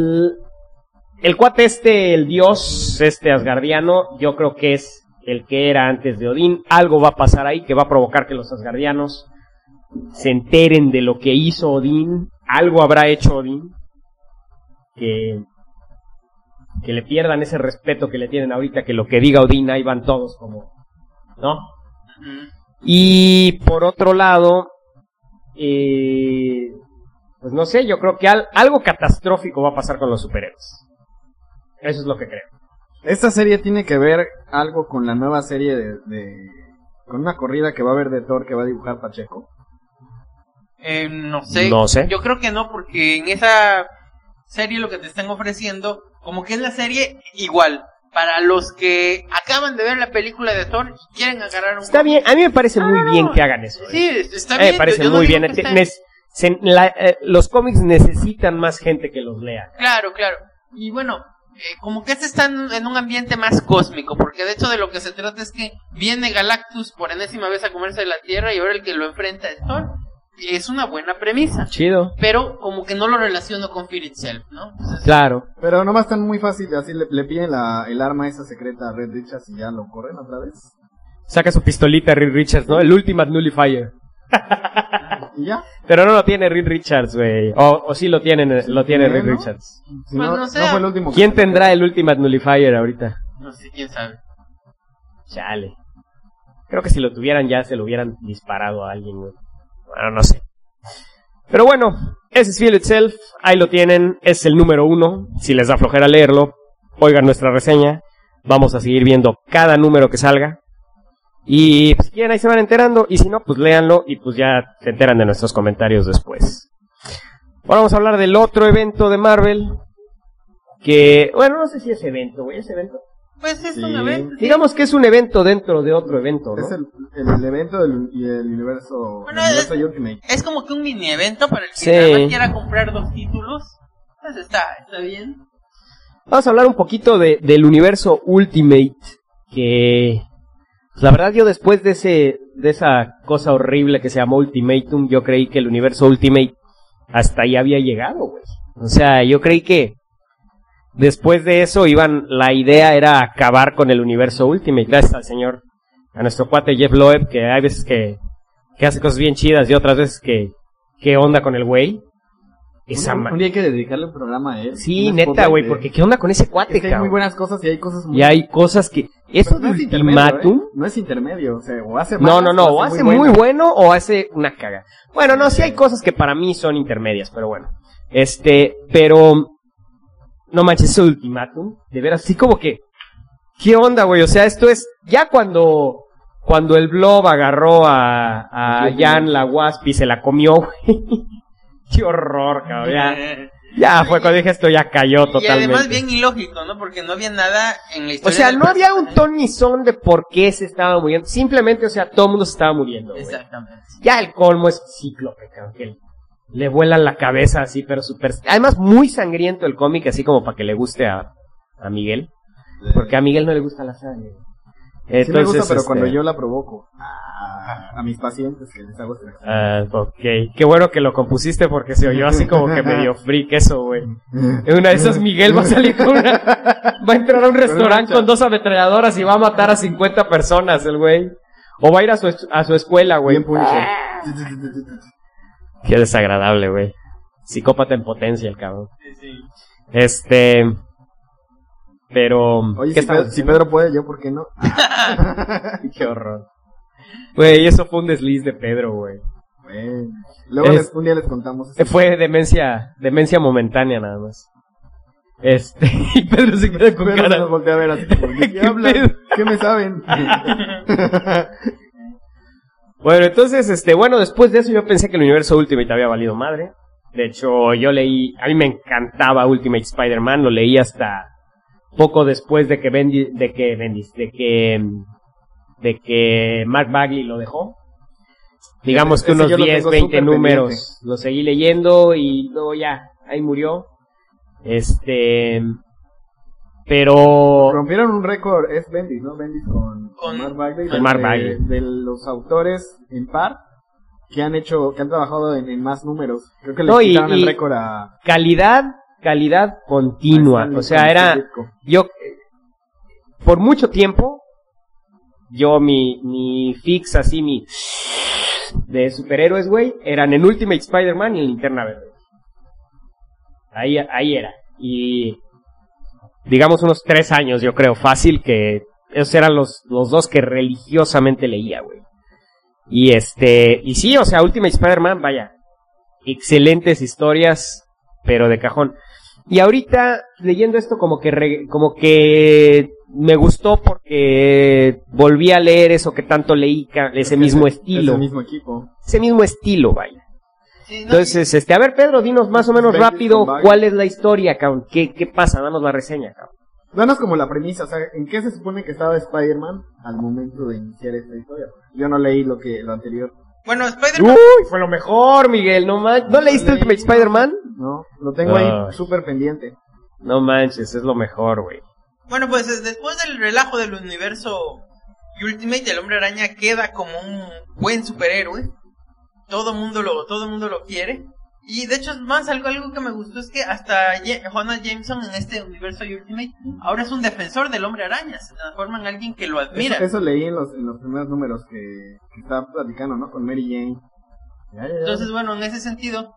cuate el dios asgardiano, yo creo que es el que era antes de Odín. Algo va a pasar ahí que va a provocar que los asgardianos se enteren de lo que hizo Odín. Algo habrá hecho Odín que le pierdan ese respeto que le tienen ahorita, que lo que diga Odín ahí van todos como, ¿no? Uh-huh. Y por otro lado, pues no sé, yo creo que algo catastrófico va a pasar con los superhéroes. Eso es lo que creo. Esta serie tiene que ver algo con la nueva serie con una corrida que va a haber de Thor que va a dibujar Pacheco. No sé. Yo creo que no, porque en esa serie lo que te están ofreciendo, como que es la serie igual. Para los que acaban de ver la película de Thor, quieren agarrar un... Está bien, a mí me parece muy bien que hagan eso. Sí, está bien. Me parece muy bien. Los cómics necesitan más gente que los lea. Claro. Y bueno, como que están en un ambiente más cósmico, porque de hecho de lo que se trata es que viene Galactus por enésima vez a comerse la Tierra y ahora el que lo enfrenta es Thor. Es una buena premisa. Chido. Pero como que no lo relaciono con Fear Itself, ¿no? Entonces, claro. Pero nomás tan muy fácil, así le piden el arma esa secreta a Reed Richards y ya lo corren otra vez. Saca su pistolita Reed Richards, ¿no? El Ultimate Nullifier. ¿Y ya? Pero no lo tiene Reed Richards, güey. O sí lo tiene Reed Richards. Si no fue el último. ¿Quién tendrá el Ultimate Nullifier ahorita? No sé, quién sabe. Chale. Creo que si lo tuvieran ya se lo hubieran disparado a alguien, güey. Bueno, no sé. Pero bueno, ese es Fear Itself. Ahí lo tienen. Es el número 1. Si les da flojera leerlo, oigan nuestra reseña. Vamos a seguir viendo cada número que salga. Y pues, si quieren, ahí se van enterando. Y si no, pues léanlo y pues ya se enteran de nuestros comentarios después. Ahora vamos a hablar del otro evento de Marvel. Que, bueno, no sé si es evento, güey. ¿Es evento? Pues es un evento. Digamos que es un evento dentro de otro evento, ¿no? Es el evento del universo, bueno, el universo Ultimate. Es como que un mini evento para el que nada más quiera comprar 2 títulos. Pues está bien. Vamos a hablar un poquito del universo Ultimate. Que pues, la verdad yo después de esa cosa horrible que se llamó Ultimatum, yo creí que el universo Ultimate hasta ahí había llegado, güey. O sea, yo creí que después de eso la idea era acabar con el universo Ultimate. Gracias a nuestro cuate Jeff Loeb, que hay veces que hace cosas bien chidas y otras veces que onda con el güey. Un día hay que dedicarle un programa a él. Sí, neta, güey, porque qué onda con ese cuate, cabrón. Hay muy buenas cosas y hay cosas muy... Y hay cosas que... Eso de Ultimatum... No es intermedio, o sea, o hace mal, o hace muy bueno o hace una caga. Bueno, no, sí hay cosas que para mí son intermedias, pero bueno. Pero... No manches, ese Ultimatum, de veras, así como que... ¿Qué onda, güey? O sea, esto es... Ya cuando el Blob agarró a Jan la Wasp y se la comió, güey. Qué horror, cabrón. Ya fue cuando dije esto, ya cayó totalmente. Y además bien ilógico, ¿no? Porque no había nada en la historia. O sea, no había un ton ni son de por qué se estaba muriendo. Simplemente, o sea, todo el mundo se estaba muriendo, güey. Exactamente. Ya el colmo es Cíclope, cabrón. le vuelan la cabeza así, pero súper... Además, muy sangriento el cómic, así como para que le guste a Miguel. Porque a Miguel no le gusta la sangre. Entonces, sí me gusta, pero cuando yo la provoco a mis pacientes que les hago extracción. Ok. Qué bueno que lo compusiste porque se oyó así como que medio freak eso, güey. En una de esas Miguel va a salir con una... Va a entrar a un restaurante con 2 ametralladoras y va a matar a 50 personas el güey. O va a ir a su escuela, güey. Bien Punisher. Qué desagradable, güey. Psicópata en potencia el cabrón. Sí. Pero... Oye, si Pedro puede, ¿yo por qué no? Qué horror. Güey, eso fue un desliz de Pedro, güey. Bueno, luego un día les contamos eso. Fue demencia momentánea nada más. Y Pedro se queda con Pedro cara. nos voltea a ver así como, ¿de qué hablan? ¿Qué me saben? Bueno, entonces, después de eso yo pensé que el universo Ultimate había valido madre. De hecho, yo leí, a mí me encantaba Ultimate Spider-Man, lo leí hasta poco después de que Mark Bagley lo dejó. Digamos que unos 10, 20 números pendiente. Lo seguí leyendo y luego ya, ahí murió. Pero... Rompieron un récord, es Bendis, ¿no? Bendis con Mark Bagley. Con Mark Bagley. De los autores en par que han trabajado en más números. Creo que le quitaron el récord a... Calidad continua. O sea, yo, por mucho tiempo, mi fix así, de superhéroes, güey, eran en Ultimate Spider-Man y en Linterna Verde. Ahí era. Y digamos unos 3 años, yo creo, fácil, que esos eran los 2 que religiosamente leía, güey. Y sí, o sea, Ultimate Spider-Man, vaya, excelentes historias, pero de cajón. Y ahorita, leyendo esto, como que me gustó porque volví a leer eso que tanto leí, ese mismo estilo. Ese mismo equipo. Ese mismo estilo, vaya. Sí, Entonces, a ver, Pedro, dinos más o menos rápido cuál es la historia, cabrón. ¿Qué pasa? Danos la reseña, cabrón. Danos como la premisa, o sea, ¿en qué se supone que estaba Spider-Man al momento de iniciar esta historia? Yo no leí lo anterior. Bueno, Spider-Man... ¡Uy! Fue lo mejor, Miguel, no manches. ¿No leíste Ultimate Spider-Man? No, lo tengo ahí súper pendiente. No manches, es lo mejor, güey. Bueno, pues después del relajo del universo Ultimate, el Hombre Araña queda como un buen superhéroe. Todo mundo lo quiere. Y de hecho, más algo que me gustó es que hasta Jonah Jameson en este universo Ultimate ahora es un defensor del Hombre Araña. Se transforma en alguien que lo admira. Eso leí en los primeros números que estaba platicando, ¿no? Con Mary Jane. Ya. Entonces, bueno, en ese sentido,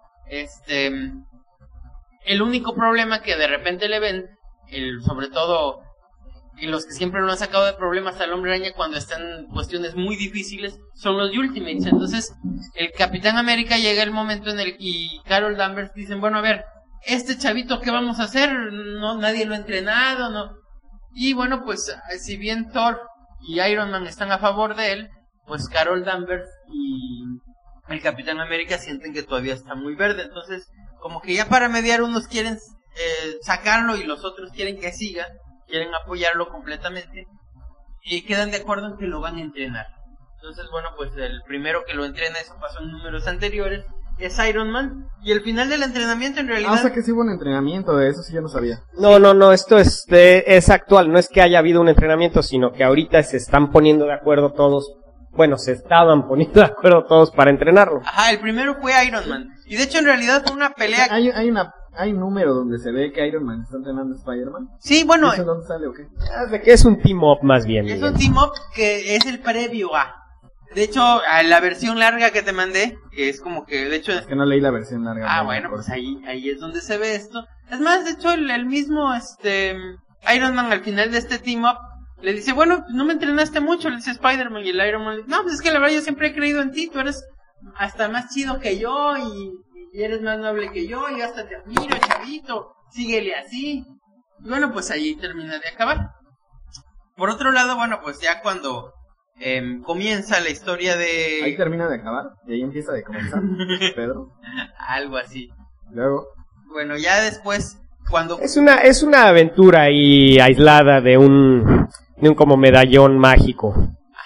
el único problema que de repente le ven, sobre todo y los que siempre lo han sacado de problemas al Hombre Araña cuando están en cuestiones muy difíciles, son los Ultimates. Entonces, el Capitán América llega el momento en el que Carol Danvers dicen, bueno, a ver, este chavito, ¿qué vamos a hacer? No, nadie lo ha entrenado, ¿no? Y bueno, pues, si bien Thor y Iron Man están a favor de él, pues Carol Danvers y el Capitán América sienten que todavía está muy verde. Entonces, como que ya para mediar, unos quieren sacarlo y los otros quieren que siga, quieren apoyarlo completamente y quedan de acuerdo en que lo van a entrenar. Entonces, bueno, pues el primero que lo entrena, eso pasó en números anteriores, es Iron Man, y el final del entrenamiento en realidad... o sea que sí hubo un entrenamiento, de eso sí yo no sabía. No, esto es actual, no es que haya habido un entrenamiento, sino que ahorita se están poniendo de acuerdo todos, bueno, se estaban poniendo de acuerdo todos para entrenarlo. Ajá, el primero fue Iron Man, y de hecho en realidad fue una pelea... Hay un número donde se ve que Iron Man está entrenando a Spider-Man. Sí, bueno... ¿Eso dónde sale o qué? De que es un team-up más bien. Es un team-up que es el previo a... De hecho, a la versión larga que te mandé, que es como que, de hecho... Es que no leí la versión larga. Ah, bueno, pues ahí es donde se ve esto. Es más, de hecho, el mismo, Iron Man al final de este team-up, le dice, bueno, no me entrenaste mucho, le dice Spider-Man, y el Iron Man le dice, no, pues es que la verdad yo siempre he creído en ti, tú eres hasta más chido que yo, y eres más noble que yo hasta te admiro, chavito, síguele así. Y bueno, pues ahí termina de acabar. Por otro lado, bueno, pues ya cuando... comienza la historia de... Ahí termina de acabar y ahí empieza de comenzar Pedro. Algo así. Luego, bueno, ya después cuando... Es una aventura ahí aislada de un como medallón mágico. Ajá.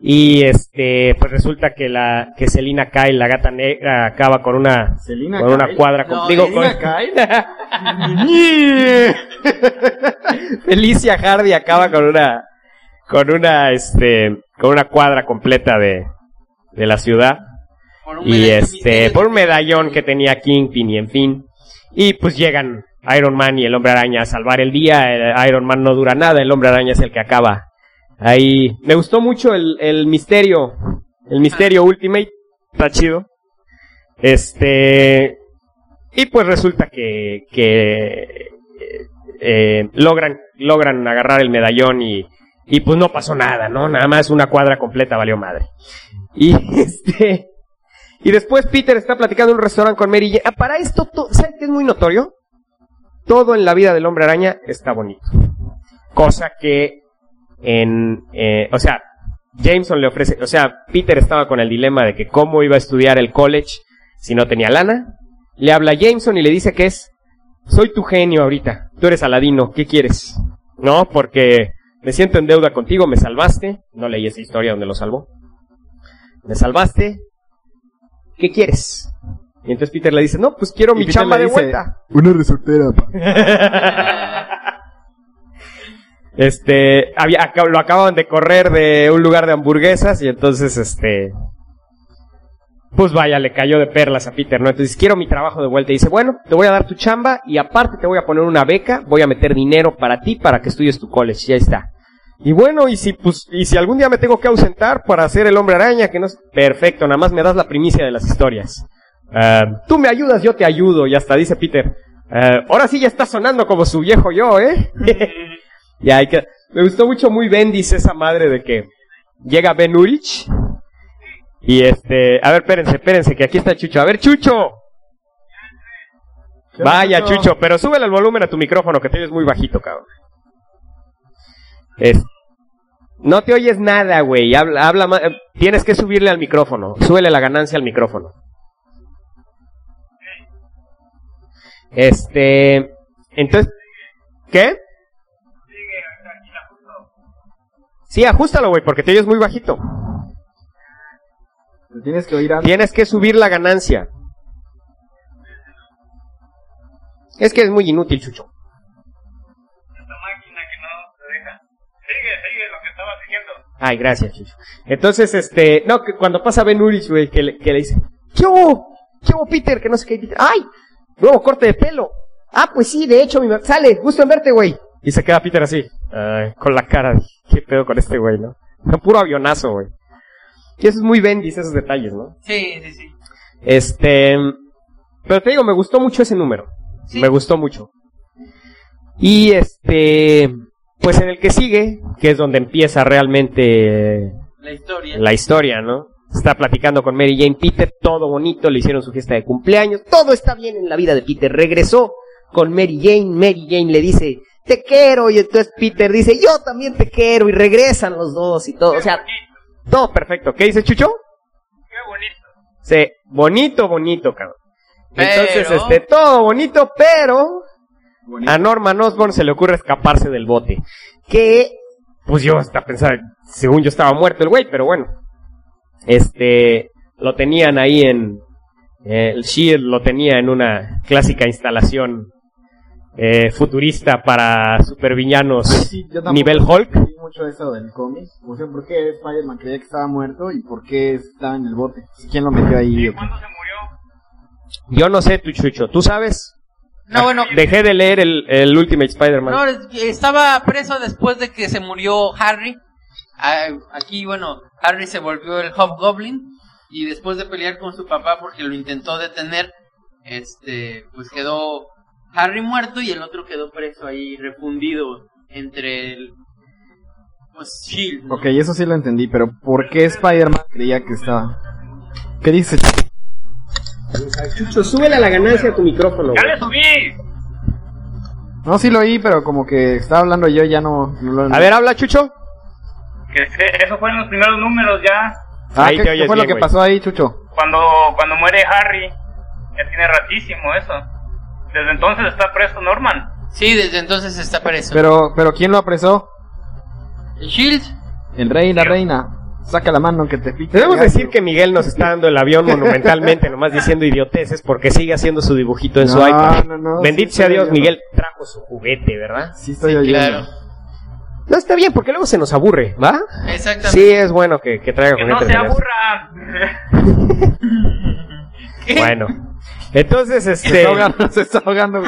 Y pues resulta que Selina Kyle, la gata negra, acaba con una cuadra contigo. Felicia Hardy acaba con una cuadra completa de la ciudad. Por un medallón que tenía Kingpin y en fin. Y pues llegan Iron Man y el Hombre Araña a salvar el día. El Iron Man no dura nada, el Hombre Araña es el que acaba. Ahí me gustó mucho el misterio Ultimate, está chido. Y pues resulta que logran agarrar el medallón y pues no pasó nada, ¿no? Nada más una cuadra completa valió madre. Y después Peter está platicando en un restaurante con Mary Jane. Para esto, ¿sabes qué es muy notorio? Todo en la vida del Hombre Araña está bonito. Cosa que Jameson le ofrece, Peter estaba con el dilema de que cómo iba a estudiar el college si no tenía lana. Le habla a Jameson y le dice que soy tu genio ahorita, tú eres Aladino, ¿qué quieres? No, porque me siento en deuda contigo, me salvaste, no leí esa historia donde lo salvó. Me salvaste, ¿qué quieres? Y entonces Peter le dice, no, pues quiero mi chamba de vuelta. Una resortera, pa. Lo acaban de correr de un lugar de hamburguesas y entonces pues vaya, le cayó de perlas a Peter, ¿no? Entonces quiero mi trabajo de vuelta y dice, bueno, te voy a dar tu chamba y aparte te voy a poner una beca, voy a meter dinero para ti para que estudies tu college, ya está. Y bueno, y si algún día me tengo que ausentar para hacer el Hombre Araña, que no es perfecto, nada más me das la primicia de las historias. Tú me ayudas, yo te ayudo, y hasta dice Peter, ahora sí ya está sonando como su viejo yo, ¿eh? Ya hay que. Me gustó mucho muy Bendis esa madre de que llega Ben Urich y a ver, espérense, que aquí está Chucho. A ver, Chucho. Vaya, Chucho, pero súbele el volumen a tu micrófono que te oyes muy bajito, cabrón. No te oyes nada, güey. Habla más. Tienes que subirle al micrófono. Súbele la ganancia al micrófono. Entonces, ¿qué? Sí, ajustalo, güey, porque te oyes muy bajito. Tienes que oír algo. Tienes que subir la ganancia. Es que es muy inútil, Chucho. Esta máquina que no te deja. Sigue lo que estabas diciendo. Ay, gracias, Chucho. Entonces, no, que cuando pasa Ben Urich, güey, que le dice, ¿qué hubo, Peter? Que no sé qué. ¡Ay! Nuevo corte de pelo. Ah, pues sí, de hecho, sale, gusto en verte, güey. Y se queda Peter así, con la cara de, ¿qué pedo con este güey, no? Un puro avionazo, güey. Y eso es muy Bendis, esos detalles, ¿no? Sí. Pero te digo, me gustó mucho ese número. Sí. Me gustó mucho. Y pues en el que sigue, que es donde empieza realmente la historia, ¿no? Está platicando con Mary Jane Peter, todo bonito, le hicieron su fiesta de cumpleaños, todo está bien en la vida de Peter. Regresó con Mary Jane le didice, te quiero, y entonces Peter dice, yo también te quiero, y regresan los dos y todo, o sea, todo perfecto. ¿Qué dice Chucho? Qué bonito. Sí, bonito, cabrón. Entonces, todo bonito, pero a Norman Osborn se le ocurre escaparse del bote. Que, pues yo hasta pensaba, según yo estaba muerto el güey, pero bueno. Lo tenían ahí el Shield lo tenía en una clásica instalación futurista para supervillanos, sí, nivel Hulk. No mucho eso del cómic, o sea, ¿por qué Spider-Man creía que estaba muerto y por qué estaba en el bote? ¿Quién lo metió ahí? ¿Y cuándo se murió? Yo no sé, tu Chucho, ¿tú sabes? No, bueno. Dejé de leer el Ultimate Spider-Man. No, estaba preso después de que se murió Harry. Aquí, bueno, Harry se volvió el Hobgoblin y después de pelear con su papá porque lo intentó detener, pues quedó Harry muerto y el otro quedó preso ahí, refundido entre el Shield, ¿no? Ok, eso sí lo entendí, pero ¿por qué Spider-Man creía que estaba? ¿Qué dice? Chucho, súbele a la ganancia a tu micrófono. ¡Ya le subí! No, sí lo oí, pero como que estaba hablando yo, ya no lo... A ver, habla, Chucho. Que eso fue en los primeros números ya. Ahí ¿qué fue lo que pasó ahí, Chucho? Cuando muere Harry, ya tiene ratísimo eso. Desde entonces está preso Norman. Sí, desde entonces está preso. Pero ¿quién lo apresó? ¿El Shield? El rey y la reina. Saca la mano que te pique. Debemos decir que Miguel nos está dando el avión monumentalmente, nomás diciendo idioteces, porque sigue haciendo su dibujito en su iPad. Bendito sea Dios, Miguel trajo su juguete, ¿verdad? Sí, estoy oyendo. Claro. No, está bien, porque luego se nos aburre, ¿va? Exactamente. Sí, es bueno que traiga que no se aburra. Bueno, entonces Se está ahogando.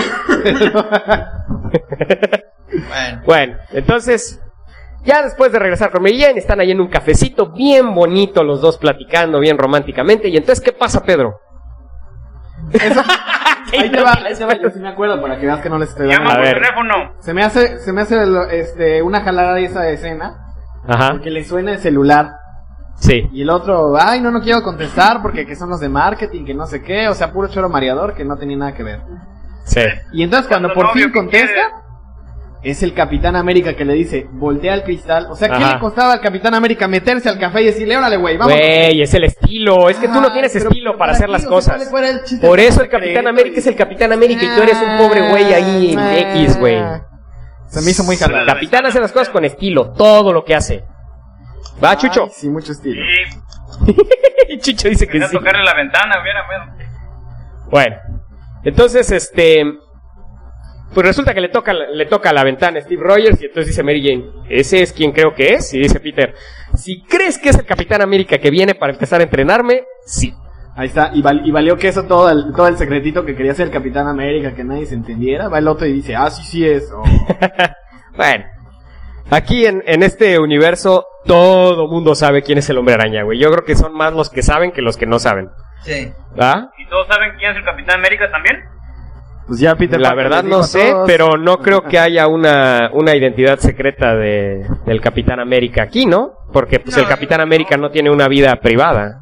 Bueno, entonces, ya después de regresar con Mary Jane, están ahí en un cafecito bien bonito los dos platicando bien románticamente. Y entonces, ¿qué pasa, Pedro? Eso, ahí te va, yo sí me acuerdo para que veas que no les estoy dando. Llama por teléfono. Se me hace una jalada de esa escena. Ajá. Porque le suena el celular. Sí. Y el otro, ay, no quiero contestar porque que son los de marketing, que no sé qué, o sea, puro choro mareador que no tenía nada que ver. Sí. Y entonces cuando por fin contesta, es el Capitán América que le dice, voltea el cristal. O sea, ¿qué le costaba al Capitán América meterse al café y decirle, órale, güey, vamos? Güey, es el estilo. Es que tú no tienes estilo para hacer las cosas. Por eso el Capitán América es el Capitán América y tú eres un pobre güey ahí en X, güey. Se me hizo muy jalado. El Capitán hace las cosas con estilo, todo lo que hace. ¿Va, Chucho? Sí, mucho estilo. Y Chucho dice que sí. Voy a tocarle la ventana, Bueno, entonces, pues resulta que le toca a la ventana a Steve Rogers y entonces dice Mary Jane, ese es quien creo que es, y dice Peter, si crees que es el Capitán América que viene para empezar a entrenarme, sí. Ahí está, y valió que eso todo el secretito que quería ser el Capitán América, que nadie se entendiera, va el otro y dice, sí es. Oh. Bueno, aquí en este universo todo mundo sabe quién es el Hombre Araña, güey. Yo creo que son más los que saben que los que no saben. Sí. ¿Ah? ¿Y todos saben quién es el Capitán América también? Pues ya Peter la verdad no sé, pero no creo que haya una identidad secreta del Capitán América aquí, ¿no? Porque pues el Capitán América no tiene una vida privada.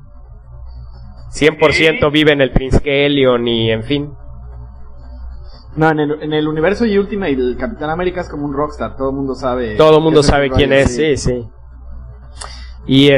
100% vive en el Triskelion y en fin. No, en el universo Ultimate el Capitán América es como un rockstar, todo el mundo sabe. Todo el mundo sabe quién es, sí. Y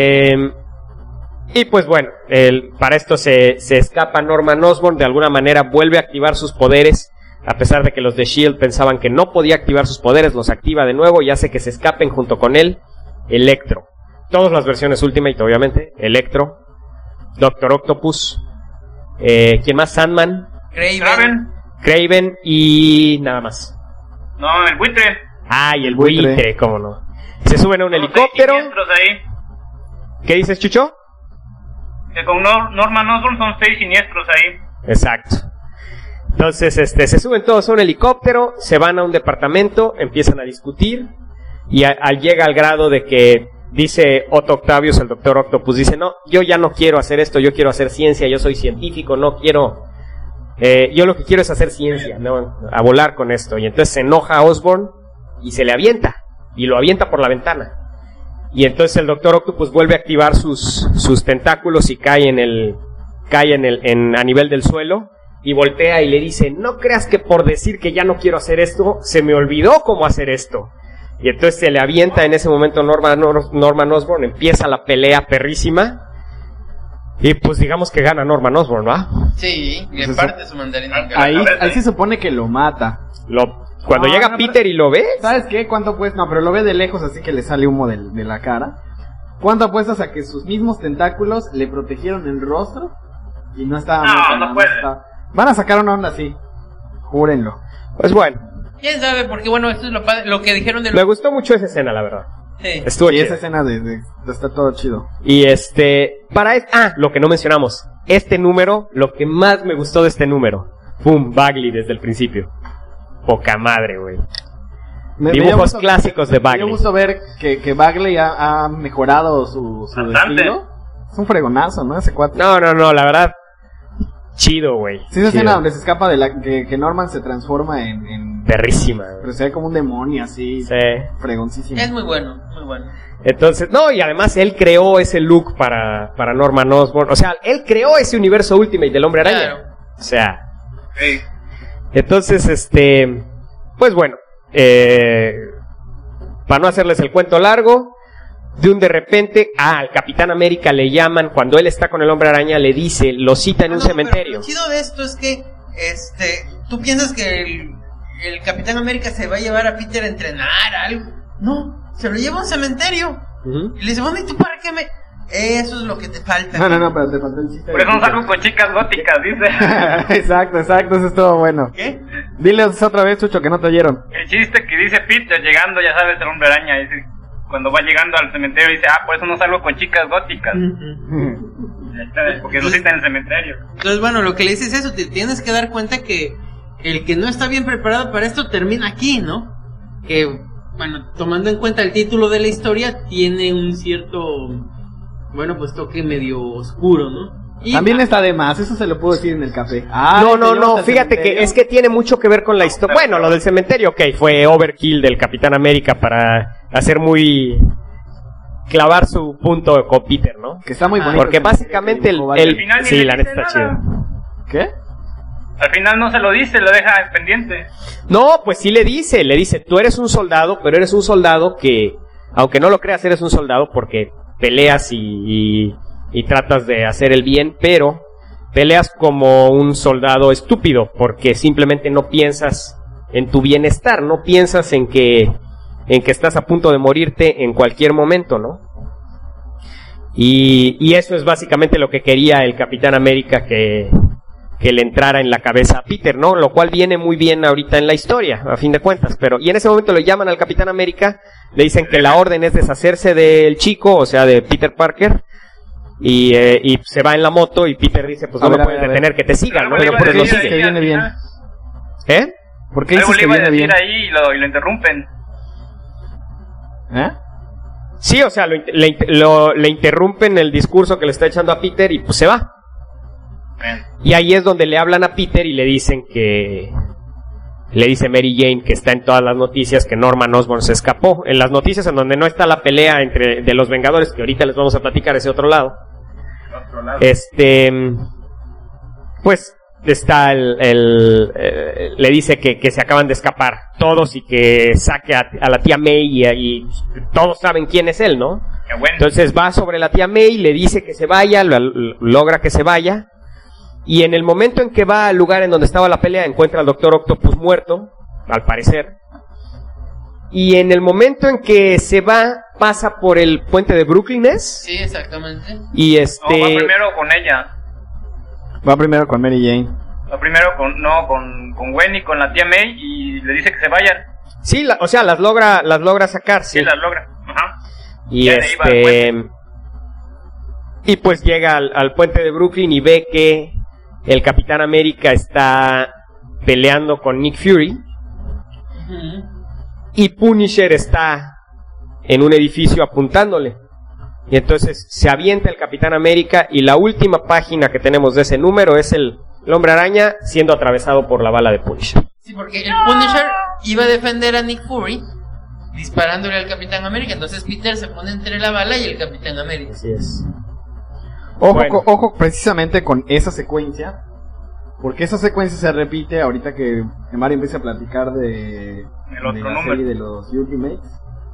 y pues bueno, para esto se escapa Norman Osborn, de alguna manera vuelve a activar sus poderes, a pesar de que los de S.H.I.E.L.D. pensaban que no podía activar sus poderes, los activa de nuevo y hace que se escapen junto con él Electro. Todas las versiones Ultimate, obviamente, Electro, Doctor Octopus, ¿quién más? Sandman, Kraven y nada más. No, el buitre. Y el buitre, cómo no. Se suben a un helicóptero. Ahí. ¿Qué dices, Chucho? Que con Norman Osborn son 6 siniestros ahí. Exacto. Entonces, se suben todos a un helicóptero, se van a un departamento, empiezan a discutir y llega al grado de que dice Otto Octavius, el Doctor Octopus, dice, no, yo ya no quiero hacer esto, yo quiero hacer ciencia, yo soy científico, no quiero, yo lo que quiero es hacer ciencia, ¿no? A volar con esto. Y entonces se enoja a Osborn y se le avienta, y lo avienta por la ventana. Y entonces el Doctor Octopus vuelve a activar sus tentáculos y cae a nivel del suelo y voltea y le dice, no creas que por decir que ya no quiero hacer esto, se me olvidó cómo hacer esto. Y entonces se le avienta en ese momento Norman Osborn, empieza la pelea perrísima y pues digamos que gana Norman Osborn, ¿va? Sí, y en parte su mandarina. Ahí se supone que lo mata. Cuando llega Peter y lo ve, ¿sabes qué? ¿Cuánto apuestas? No, pero lo ve de lejos, así que le sale humo de la cara. ¿Cuánto apuestas a que sus mismos tentáculos le protegieron el rostro? Y no estaba muerto. No puede. Van a sacar una onda así. Júrenlo. Pues bueno. ¿Quién sabe? Porque bueno, esto es lo que dijeron de... Me gustó mucho esa escena, la verdad. Sí. Estuvo chido. Esa escena está todo chido. Y lo que no mencionamos. Este número, lo que más me gustó de este número. Bagley desde el principio. Poca madre, güey. Dibujos clásicos de Bagley. Me gusta ver que Bagley ha mejorado su estilo. Es un fregonazo, ¿no? Ese cuate. No, la verdad. Chido, güey. Sí, esa escena donde se escapa de que Norman se transforma en... Perrísima. Pero se ve como un demonio así. Sí. Es Fregoncísimo. muy bueno, muy bueno. Entonces, y además él creó ese look para Norman Osborn. O sea, él creó ese universo Ultimate del Hombre Araña. Claro. O sea. Sí. Entonces, pues bueno, para no hacerles el cuento largo, de repente, al Capitán América le llaman, cuando él está con el Hombre Araña, le dice, lo cita en un cementerio. Pero lo chido de esto es que, tú piensas que el Capitán América se va a llevar a Peter a entrenar algo. No, se lo lleva a un cementerio. Y le dice, bueno, ¿y tú para qué me...? Eso es lo que te falta. No, pero te faltó el chiste. Por eso no salgo con chicas góticas, dice. Exacto, eso es todo bueno. ¿Qué? Diles otra vez, Chucho, que no te oyeron. El chiste que dice Peter llegando, ya sabes, el hombre araña, dice, cuando va llegando al cementerio dice, por eso no salgo con chicas góticas. Porque no está en el cementerio. Entonces, bueno, lo que le dices es eso, te tienes que dar cuenta que el que no está bien preparado para esto termina aquí, ¿no? Que, bueno, tomando en cuenta el título de la historia, tiene un cierto, bueno, pues toque medio oscuro, ¿no? Y también está de más, eso se lo puedo decir en el café. No, fíjate que es que tiene mucho que ver con la historia. Bueno, lo del cementerio, ok, fue overkill del Capitán América para hacer muy... clavar su punto con Peter, ¿no? Que está muy bonito. Porque básicamente el sí, la neta está chido. ¿Qué? Al final no se lo dice, lo deja pendiente. No, pues sí le dice, tú eres un soldado, pero eres un soldado que, aunque no lo creas, eres un soldado porque peleas y tratas de hacer el bien, pero peleas como un soldado estúpido, porque simplemente no piensas en tu bienestar, no piensas en que estás a punto de morirte en cualquier momento, ¿no? Y eso es básicamente lo que quería el Capitán América que le entrara en la cabeza a Peter, ¿no? Lo cual viene muy bien ahorita en la historia, a fin de cuentas, y en ese momento le llaman al Capitán América, le dicen que la orden es deshacerse del chico, o sea, de Peter Parker, y se va en la moto, y Peter dice, pues no me puedes detener que te sigan, ¿no? Pero por eso sigue. Que viene bien. ¿Eh? ¿Por qué algo dices le que iba a viene decir bien? ahí y lo interrumpen. Sí, o sea, le interrumpen el discurso que le está echando a Peter y pues se va. Y ahí es donde le hablan a Peter y le dicen le dice Mary Jane que está en todas las noticias que Norman Osborn se escapó. En las noticias en donde no está la pelea de los Vengadores, que ahorita les vamos a platicar ese otro lado. Pues está le dice que se acaban de escapar todos y que saque a la tía May y todos saben quién es él, ¿no? Bueno. Entonces va sobre la tía May, le dice que se vaya, logra que se vaya, y en el momento en que va al lugar en donde estaba la pelea encuentra al Doctor Octopus muerto, al parecer, y en el momento en que se va pasa por el puente de Brooklyn, ¿es? Sí, exactamente. Y No, va primero con ella. Va primero con Mary Jane. Va primero con Gwen y con la tía May y le dice que se vayan. Sí, o sea, las logra sacar, sí. Sí, las logra. Ajá. Y y pues llega al puente de Brooklyn y ve que el Capitán América está peleando con Nick Fury. Y Punisher está en un edificio apuntándole. Y entonces se avienta el Capitán América y la última página que tenemos de ese número es el Hombre Araña siendo atravesado por la bala de Punisher. Sí, porque el Punisher iba a defender a Nick Fury disparándole al Capitán América, entonces Peter se pone entre la bala y el Capitán América. Así es. Ojo precisamente con esa secuencia, porque esa secuencia se repite ahorita que Mario empieza a platicar de la serie de los Ultimates.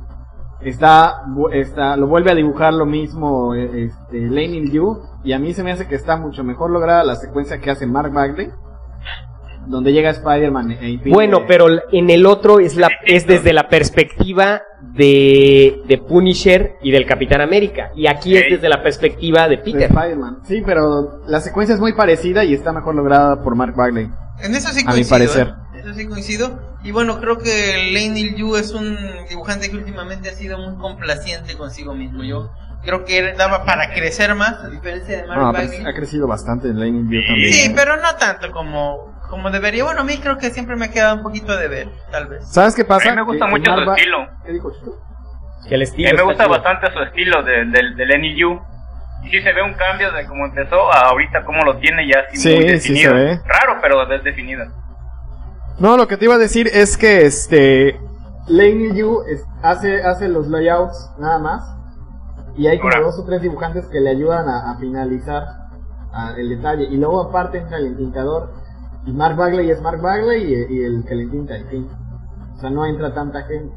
Lo vuelve a dibujar lo mismo Leinil Yu, y a mí se me hace que está mucho mejor lograda la secuencia que hace Mark Bagley, donde llega Spider-Man e impide... Bueno, pero en el otro es desde la perspectiva de Punisher y del Capitán América, y aquí es desde la perspectiva de Peter. De Spider-Man. Sí, pero la secuencia es muy parecida y está mejor lograda por Mark Bagley. En eso sí coincido, a mi parecer. Eso sí coincido. Y bueno, creo que Leinil Yu es un dibujante que últimamente ha sido muy complaciente consigo mismo. Yo creo que daba para crecer más, a diferencia de Mark Bagley. Ha crecido bastante en Leinil Yu también. Sí, pero no tanto como debería. Bueno, a mí creo que siempre me ha quedado un poquito de ver, tal vez. ¿Sabes qué pasa? A mí me gusta mucho su estilo. ¿Qué dijo Chito? Que el estilo a mí me gusta chido. bastante su estilo de Leinil Yu. Y sí se ve un cambio de cómo empezó a ahorita cómo lo tiene ya así muy definido. Sí se ve. Raro, pero definido. No, lo que te iba a decir es que Leinil Yu hace los layouts nada más, y hay como 2 o 3 dibujantes que le ayudan a finalizar el detalle, y luego aparte entra el entintador, y Mark Bagley es Mark Bagley y el que le entinta, en fin. O sea, no entra tanta gente.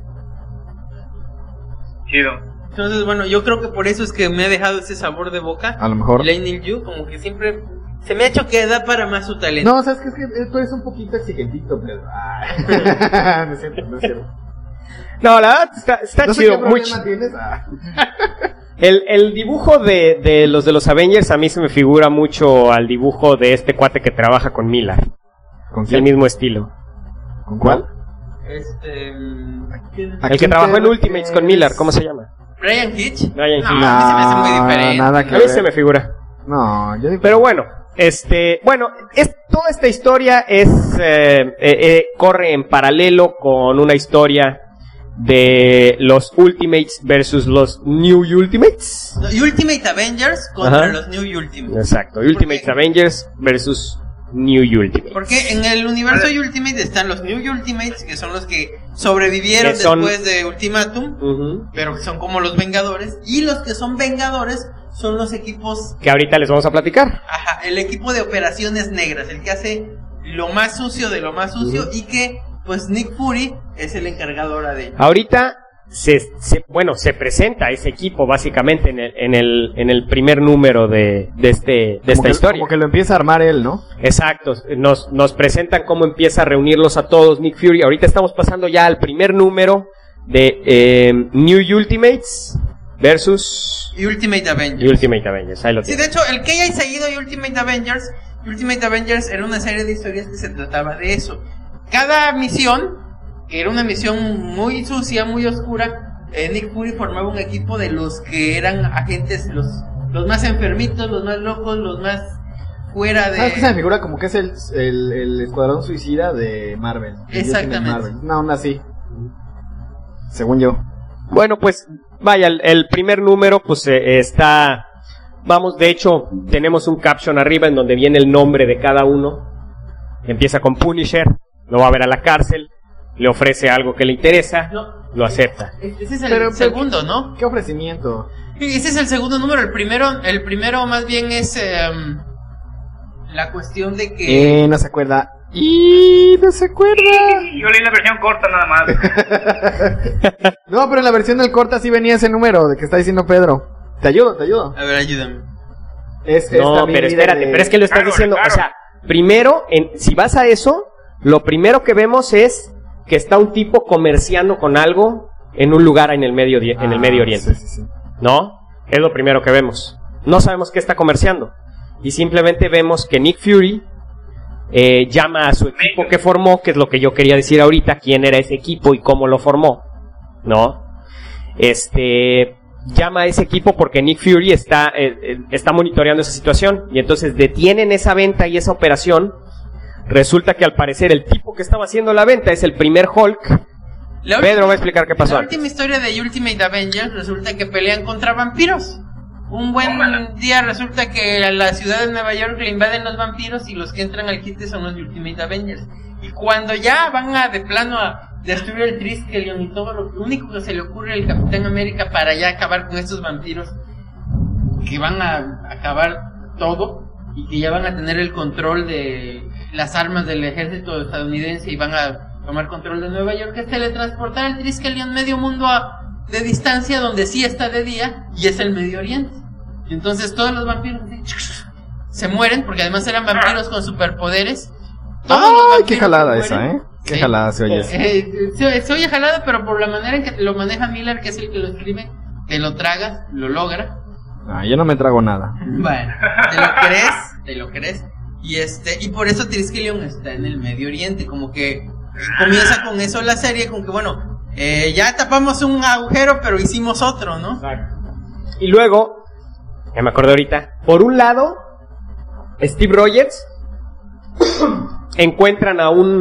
Chido. Entonces, bueno, yo creo que por eso es que me ha dejado ese sabor de boca. A lo mejor. Leinil Yu, como que siempre se me ha hecho que da para más su talento. No, o sea, es que tú eres un poquito exigentito, pero... no es cierto. No, la verdad está no chido. Sé muy tienes. El dibujo de los Avengers a mí se me figura mucho al dibujo de este cuate que trabaja con Miller. ¿Con quién? El mismo estilo. ¿Con cuál? El que trabajó en Ultimates con Miller, ¿cómo se llama? Brian Hitch. Brian Hitch. No, a mí se me hace muy diferente. Nada que a mí ver. se me figura. No, yo digo... Pero bueno, toda esta historia corre en paralelo con una historia de los Ultimates versus los New Ultimates. Ultimate Avengers contra los New Ultimates. Exacto, Ultimate Avengers versus New Ultimates. Porque en el universo Ultimate están los New Ultimates, que son los que sobrevivieron después de Ultimatum, pero que son como los Vengadores, y los que son Vengadores son los equipos que ahorita les vamos a platicar. Ajá, el equipo de operaciones negras, el que hace lo más sucio de lo más sucio, y que pues Nick Fury es el encargado ahora de ello. Ahorita se presenta ese equipo básicamente en el primer número de esta historia. Como que lo empieza a armar él, ¿no? Exacto, nos presentan cómo empieza a reunirlos a todos Nick Fury. Ahorita estamos pasando ya al primer número de New Ultimates versus Ultimate Avengers. Ahí lo sí, de hecho, el que haya seguido Ultimate Avengers era una serie de historias que se trataba de eso. Cada misión, que era una misión muy sucia, muy oscura, Nick Fury formaba un equipo de los que eran agentes, los más enfermitos, los más locos, los más fuera de... ¿Sabes qué se me figura? Como que es el escuadrón suicida de Marvel. Exactamente. Una onda así. Según yo. Bueno, pues, vaya, el primer número, pues, está... Vamos, de hecho, tenemos un caption arriba en donde viene el nombre de cada uno. Empieza con Punisher, lo va a ver a la cárcel, le ofrece algo que le interesa, lo acepta. Ese es el segundo, ¿no? ¿Qué ofrecimiento? Ese es el segundo número. El primero más bien es la cuestión de que... no se acuerda. No se acuerda. Yo leí la versión corta nada más. No, pero en la versión del corta sí venía ese número de que está diciendo Pedro. Te ayudo. A ver, ayúdame. No, pero espérate, pero es que lo estás diciendo, claro. O sea, primero, si vas a eso, lo primero que vemos es que está un tipo comerciando con algo en un lugar en el Medio Oriente. Sí. ¿No? Es lo primero que vemos. No sabemos qué está comerciando. Y simplemente vemos que Nick Fury llama a su equipo que formó, que es lo que yo quería decir ahorita, quién era ese equipo y cómo lo formó. ¿No? Llama a ese equipo porque Nick Fury está monitoreando esa situación y entonces detienen esa venta y esa operación. Resulta que al parecer el tipo que estaba haciendo la venta es el primer Hulk. Pedro va a explicar qué pasó. La última historia de Ultimate Avengers resulta que pelean contra vampiros. Un buen día resulta que a la ciudad de Nueva York le invaden los vampiros y los que entran al quite son los Ultimate Avengers. Y cuando ya van de plano a destruir el Triskelion y todo lo único que se le ocurre al Capitán América para ya acabar con estos vampiros que van a acabar todo y que ya van a tener el control de las armas del ejército estadounidense y van a tomar control de Nueva York, es teletransportar el Triskelion medio mundo de distancia donde sí está de día y es el Medio Oriente. Y entonces todos los vampiros se mueren porque además eran vampiros con superpoderes. Qué jalada esa, Qué jalada se oye. Se oye jalada, pero por la manera en que lo maneja Miller, que es el que lo escribe, te lo tragas, lo logra. Yo no me trago nada. Bueno, te lo crees. Y por eso Triskelion está en el Medio Oriente, como que comienza con eso la serie, con que bueno, ya tapamos un agujero, pero hicimos otro, ¿no? Exacto. Y luego, ya me acordé ahorita, por un lado, Steve Rogers encuentran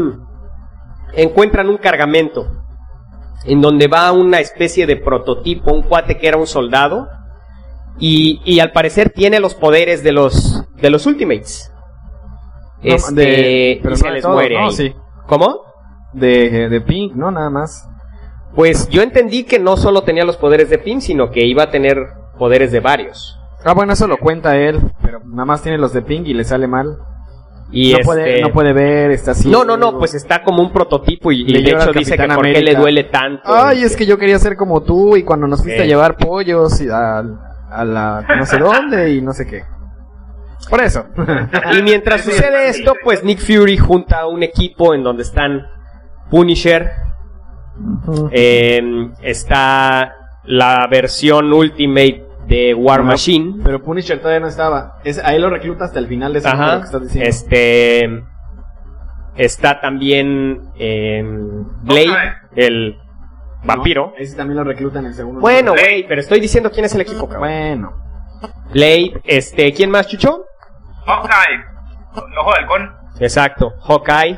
un cargamento en donde va una especie de prototipo, un cuate que era un soldado y al parecer tiene los poderes de los Ultimates. Pero y se les muere ahí. Sí. ¿Cómo? De Pink, ¿no? Nada más. Pues yo entendí que no solo tenía los poderes de Pink, sino que iba a tener poderes de varios. Bueno, eso lo cuenta él, pero nada más tiene los de Pink y le sale mal. Y no puede ver, está así. No, pues está como un prototipo y de hecho dice que por qué le duele tanto. Es que yo quería ser como tú y cuando nos fuiste a llevar pollos y a la no sé dónde y no sé qué. Por eso. Y mientras sucede esto, pues Nick Fury junta a un equipo en donde están Punisher, Está la versión Ultimate de War Machine. Pero Punisher todavía no estaba. Ahí lo recluta hasta el final de ese número que estás diciendo. Está también Blade, el vampiro. Ese también lo recluta en el segundo. Bueno, güey, pero estoy diciendo quién es el equipo, cabrón. Bueno. Blade, ¿quién más, Chucho? Hawkeye, Ojo de Halcón. Exacto, Hawkeye.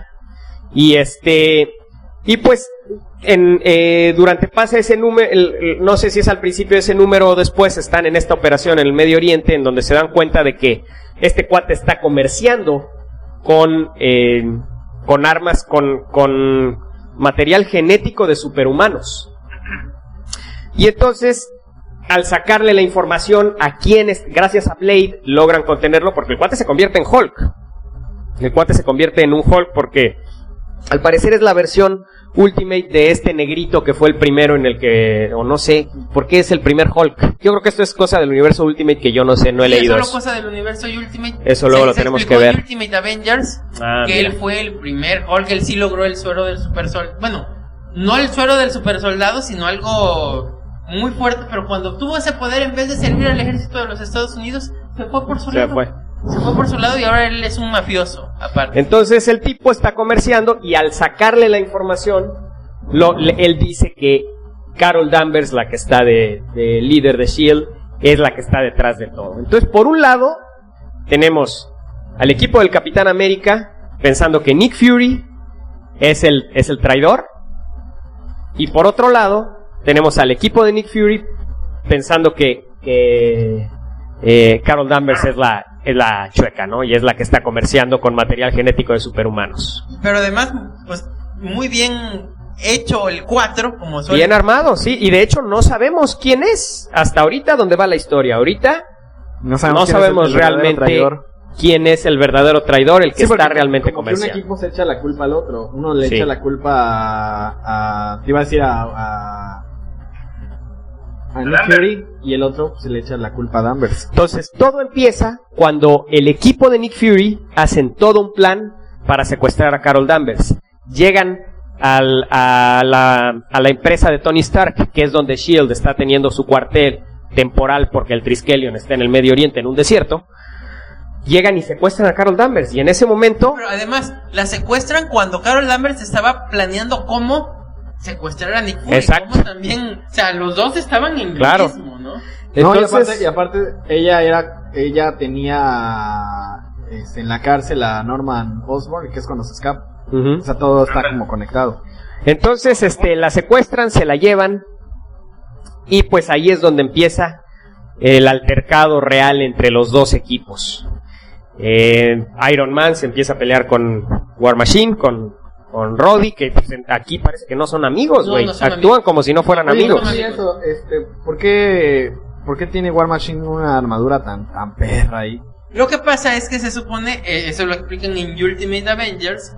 Y pues durante pasa ese número, no sé si es al principio de ese número o después, están en esta operación en el Medio Oriente, en donde se dan cuenta de que este cuate está comerciando con armas, con material genético de superhumanos. Y entonces, al sacarle la información a quienes, gracias a Blade, logran contenerlo, porque el cuate se convierte en Hulk. El cuate se convierte en un Hulk porque, al parecer, es la versión Ultimate de este negrito que fue el primero en el que, o no sé, ¿por qué es el primer Hulk? Yo creo que esto es cosa del universo Ultimate que yo no sé, no he leído. Es solo cosa del universo Ultimate. Eso luego lo tenemos que ver. Ultimate Avengers, que él fue el primer Hulk, él sí logró el suero del super soldado. Bueno, no el suero del super soldado, sino algo muy fuerte, pero cuando obtuvo ese poder, en vez de servir al ejército de los Estados Unidos, se fue por su lado. Se fue por su lado y ahora él es un mafioso, aparte. Entonces el tipo está comerciando y al sacarle la información, él dice que Carol Danvers, la que está de líder de S.H.I.E.L.D., es la que está detrás de todo. Entonces, por un lado, tenemos al equipo del Capitán América pensando que Nick Fury es el traidor. Y por otro lado, tenemos al equipo de Nick Fury pensando que Carol Danvers es la chueca, ¿no? Y es la que está comerciando con material genético de superhumanos. Pero además, pues, muy bien hecho el 4, como suele. Bien armado, sí. Y de hecho no sabemos quién es hasta ahorita donde va la historia. Ahorita no sabemos realmente quién es el verdadero traidor, el que está realmente comerciando. Un equipo se echa la culpa al otro. Uno le echa la culpa te iba a decir a Nick Fury, y el otro se le echa la culpa a Danvers. Entonces, todo empieza cuando el equipo de Nick Fury hacen todo un plan para secuestrar a Carol Danvers. Llegan a la empresa de Tony Stark, que es donde S.H.I.E.L.D. está teniendo su cuartel temporal porque el Triskelion está en el Medio Oriente, en un desierto. Llegan y secuestran a Carol Danvers, y en ese momento... Pero además, la secuestran cuando Carol Danvers estaba planeando cómo secuestrar a Nick Fury. Exacto. Como también, o sea, los dos estaban en claro. lo mismo, ¿no? Entonces, y aparte ella tenía en la cárcel a Norman Osborn, que es cuando se escapa. O sea, todo está como conectado. Entonces, la secuestran, se la llevan, y pues ahí es donde empieza el altercado real entre los dos equipos. Iron Man se empieza a pelear con War Machine, con Roddy, que pues, aquí parece que no son amigos, güey. No actúan amigos, como si no fueran amigos. ¿Por qué tiene War Machine una armadura tan perra ahí? Lo que pasa es que se supone, eso lo explican en Ultimate Avengers,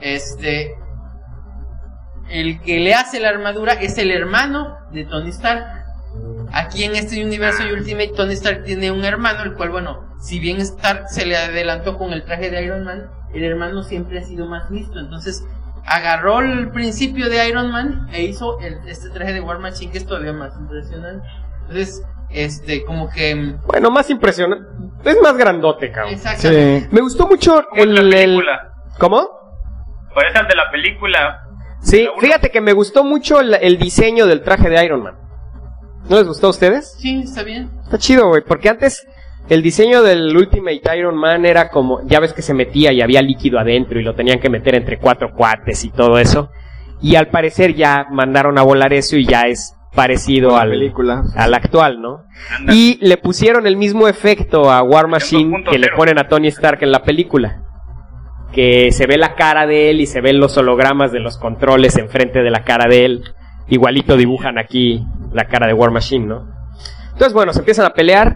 el que le hace la armadura es el hermano de Tony Stark. Aquí en este universo Ultimate, Tony Stark tiene un hermano, el cual, bueno, si bien Stark se le adelantó con el traje de Iron Man, el hermano siempre ha sido más listo. Entonces agarró el principio de Iron Man e hizo este traje de War Machine, que es todavía más impresionante. Entonces, como que... Bueno, más impresionante, es más grandote, cabrón. Exactamente. Sí. Me gustó mucho el... ¿Cómo? Parece el de la película. Sí, fíjate que me gustó mucho el diseño del traje de Iron Man. ¿No les gustó a ustedes? Sí, está bien. Está chido, güey, porque antes el diseño del Ultimate Iron Man era como, ya ves que se metía y había líquido adentro y lo tenían que meter entre 4 cuates y todo eso. Y al parecer ya mandaron a volar eso y ya es parecido al actual, ¿no? Anda. Y le pusieron el mismo efecto a War Machine que le ponen a Tony Stark en la película. Que se ve la cara de él y se ven los hologramas de los controles enfrente de la cara de él. Igualito dibujan aquí la cara de War Machine, ¿no? Entonces, bueno, se empiezan a pelear.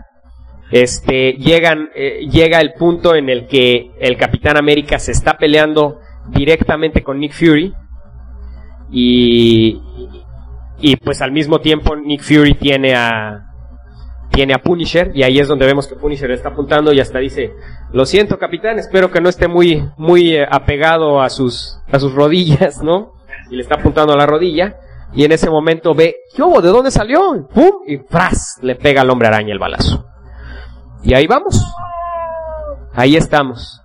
Llega el punto en el que el Capitán América se está peleando directamente con Nick Fury. Y pues al mismo tiempo Nick Fury tiene a Punisher, y ahí es donde vemos que Punisher está apuntando y hasta dice: lo siento, capitán, espero que no esté muy apegado a sus rodillas, ¿no? y le está apuntando a la rodilla, y en ese momento ve, ¿qué hubo? ¿De dónde salió? Y ¡pum! Y ¡fras! Le pega al hombre araña el balazo. Y ahí vamos. Ahí estamos.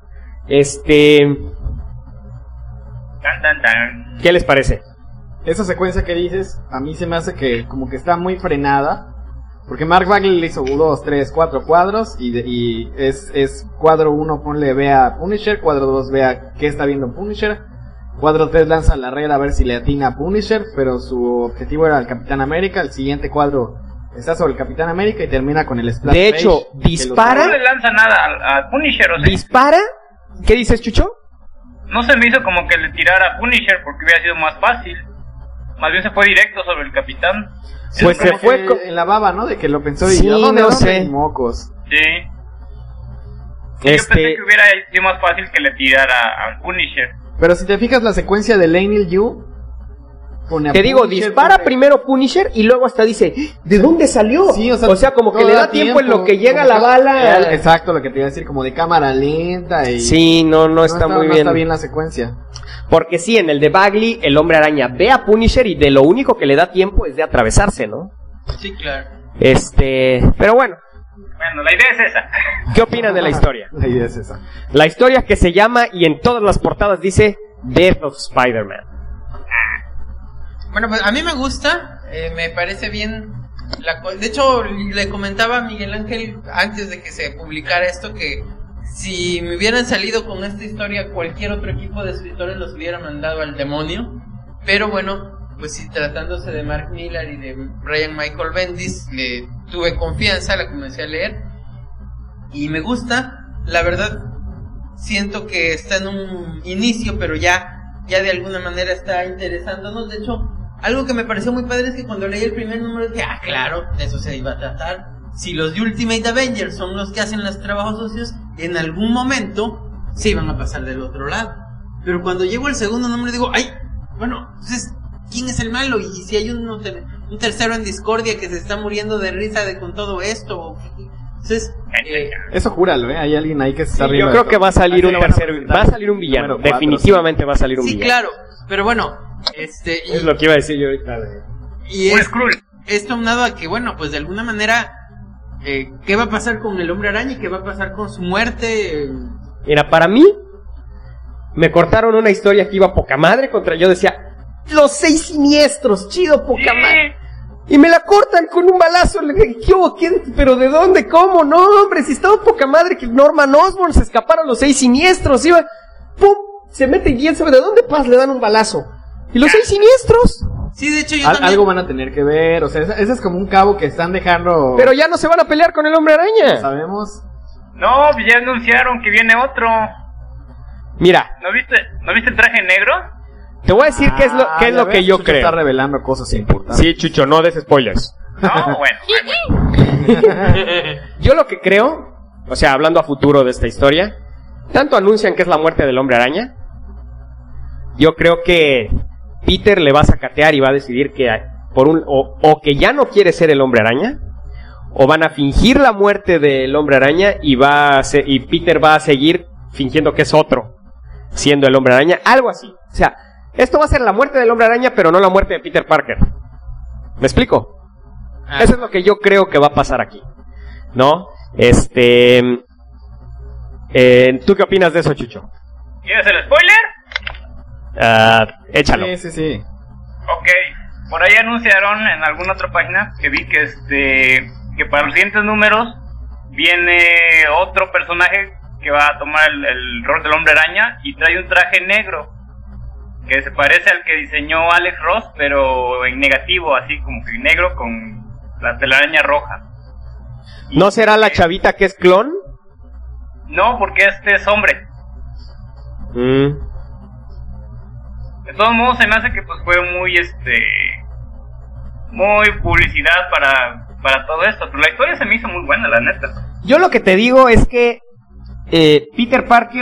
¿Qué les parece? Esa secuencia que dices, a mí se me hace que como que está muy frenada. Porque Mark Bagley le hizo 2, 3, 4 cuadros y es cuadro 1 ponle ve a Punisher, cuadro 2 ve a qué está viendo Punisher, cuadro 3 lanza la red a ver si le atina a Punisher, pero su objetivo era el Capitán América. El siguiente cuadro está sobre el Capitán América y termina con el splash. De hecho, dispara. No le lanza nada a Punisher, o sea. ¿Dispara? ¿Qué dices, Chucho? No se me hizo como que le tirara a Punisher porque hubiera sido más fácil. Más bien se fue directo sobre el Capitán. Pues se fue en la baba, ¿no? De que lo pensó y sí, no sé. Mocos. Sí. Yo pensé que hubiera sido más fácil que le tirara a Punisher. Pero si te fijas la secuencia de Lane Yu, te digo, dispara primero Punisher y luego hasta dice, ¿de dónde salió? Sí, o sea como que le da tiempo en lo que llega la bala. Exacto, lo que te iba a decir, como de cámara lenta y... Sí, no está muy bien. No está bien la secuencia. Porque sí, en el de Bagley, el hombre araña ve a Punisher y de lo único que le da tiempo es de atravesarse, ¿no? Sí, claro. Pero bueno. Bueno, la idea es esa. ¿Qué opinan de la historia? La idea es esa. La historia que se llama, y en todas las portadas dice, Death of Spider-Man. Bueno, pues a mí me gusta, me parece bien. De hecho, le comentaba a Miguel Ángel antes de que se publicara esto que si me hubieran salido con esta historia, cualquier otro equipo de escritores los hubiera mandado al demonio. Pero bueno, pues sí, tratándose de Mark Millar y de Brian Michael Bendis, le tuve confianza, la comencé a leer y me gusta. La verdad, siento que está en un inicio, pero ya de alguna manera está interesándonos. De hecho, algo que me pareció muy padre es que cuando leí el primer número dije, claro, de eso se iba a tratar. Si los de Ultimate Avengers son los que hacen los trabajos sucios, en algún momento se iban a pasar del otro lado. Pero cuando llegó el segundo número digo, bueno, entonces, ¿quién es el malo? Y si hay un tercero en discordia que se está muriendo de risa con todo esto. Entonces, eso júralo, hay alguien ahí que se está riendo. Yo creo que va a salir va a salir un villano, definitivamente va a salir un villano. Sí, claro, pero bueno, es lo que iba a decir yo ahorita. Y esto aunado a que, bueno, pues de alguna manera, ¿qué va a pasar con el Hombre Araña y qué va a pasar con su muerte? Mira, para mí, me cortaron una historia que iba poca madre contra, yo decía, los 6 siniestros, chido, poca madre. Y me la cortan con un balazo. Le dije, ¿qué hubo? ¿Qué? ¿Pero de dónde? ¿Cómo? No, hombre, si estaba poca madre que Norman Osborn se escaparon los 6 siniestros. Iba, ¡pum! Se mete y quién sabe de dónde le dan un balazo. ¿Y los 6 siniestros? Sí, de hecho yo también... Algo van a tener que ver, o sea, ese es como un cabo que están dejando... Pero ya no se van a pelear con el Hombre Araña. ¿Sabemos? No, ya anunciaron que viene otro. Mira. ¿No viste el traje negro? Te voy a decir qué es lo que yo Chucho creo. Está revelando cosas importantes. Sí, Chucho, no des spoilers. No, bueno. Yo lo que creo, o sea, hablando a futuro de esta historia, tanto anuncian que es la muerte del Hombre Araña, yo creo que Peter le va a sacatear y va a decidir que o que ya no quiere ser el Hombre Araña, o van a fingir la muerte del Hombre Araña y Peter va a seguir fingiendo que es otro, siendo el Hombre Araña, algo así. O sea, esto va a ser la muerte del Hombre Araña, pero no la muerte de Peter Parker. ¿Me explico? Eso es lo que yo creo que va a pasar aquí, ¿no? ¿Tú qué opinas de eso, Chucho? ¿Quieres el spoiler? Échalo. Sí. Ok, por ahí anunciaron en alguna otra página que vi que para los siguientes números viene otro personaje que va a tomar el rol del Hombre Araña y trae un traje negro que se parece al que diseñó Alex Ross, pero en negativo, así como que negro con la telaraña roja. ¿No será la chavita que es clon? No, porque este es hombre. De todos modos se me hace que pues fue muy publicidad para todo esto, pero la historia se me hizo muy buena, la neta. Yo lo que te digo es que Peter Parker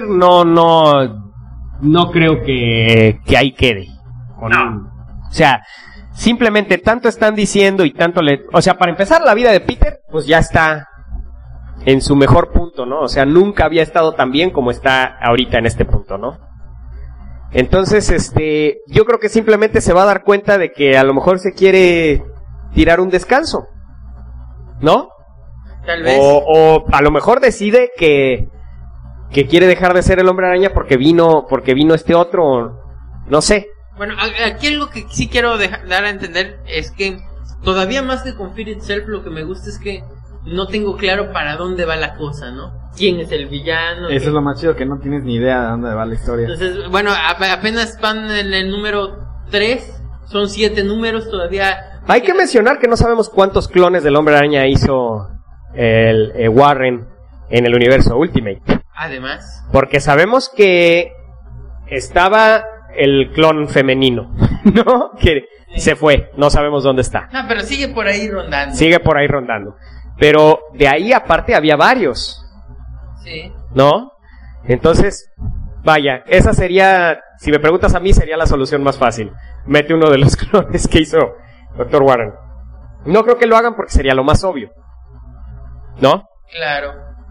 no creo que ahí quede. No. O sea, simplemente tanto están diciendo y tanto o sea, para empezar la vida de Peter, pues ya está en su mejor punto, ¿no? O sea, nunca había estado tan bien como está ahorita en este punto, ¿no? Entonces, yo creo que simplemente se va a dar cuenta de que a lo mejor se quiere tirar un descanso, ¿no? Tal vez. O a lo mejor decide que quiere dejar de ser el Hombre Araña porque vino este otro, no sé. Bueno, aquí algo que sí quiero dar a entender es que todavía más que con Fear Itself, lo que me gusta es que no tengo claro para dónde va la cosa, ¿no? ¿Quién es el villano? Eso es lo más chido, que no tienes ni idea de dónde va la historia. Entonces, bueno, apenas van en el número 3, son 7 números todavía. Hay que mencionar que no sabemos cuántos clones del Hombre Araña hizo el Warren en el universo Ultimate. Además. Porque sabemos que estaba el clon femenino, ¿no? Que se fue, no sabemos dónde está. No, pero sigue por ahí rondando. Sigue por ahí rondando. Pero de ahí aparte había varios. Sí. ¿No? Entonces, vaya, esa sería, si me preguntas a mí, sería la solución más fácil. Mete uno de los clones que hizo Dr. Warren. No creo que lo hagan porque sería lo más obvio, ¿no? Claro.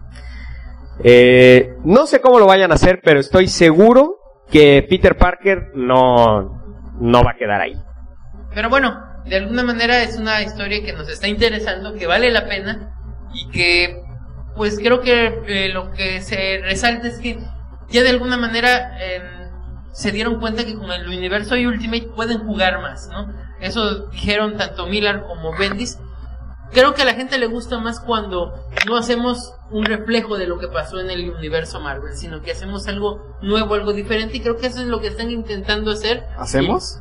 No sé cómo lo vayan a hacer, pero estoy seguro que Peter Parker no va a quedar ahí. Pero bueno, de alguna manera es una historia que nos está interesando, que vale la pena y que, pues creo que lo que se resalta es que ya de alguna manera se dieron cuenta que con el universo Ultimate pueden jugar más, ¿no? Eso dijeron tanto Miller como Bendis. Creo que a la gente le gusta más cuando no hacemos un reflejo de lo que pasó en el universo Marvel, sino que hacemos algo nuevo, algo diferente, y creo que eso es lo que están intentando hacer. ¿Hacemos?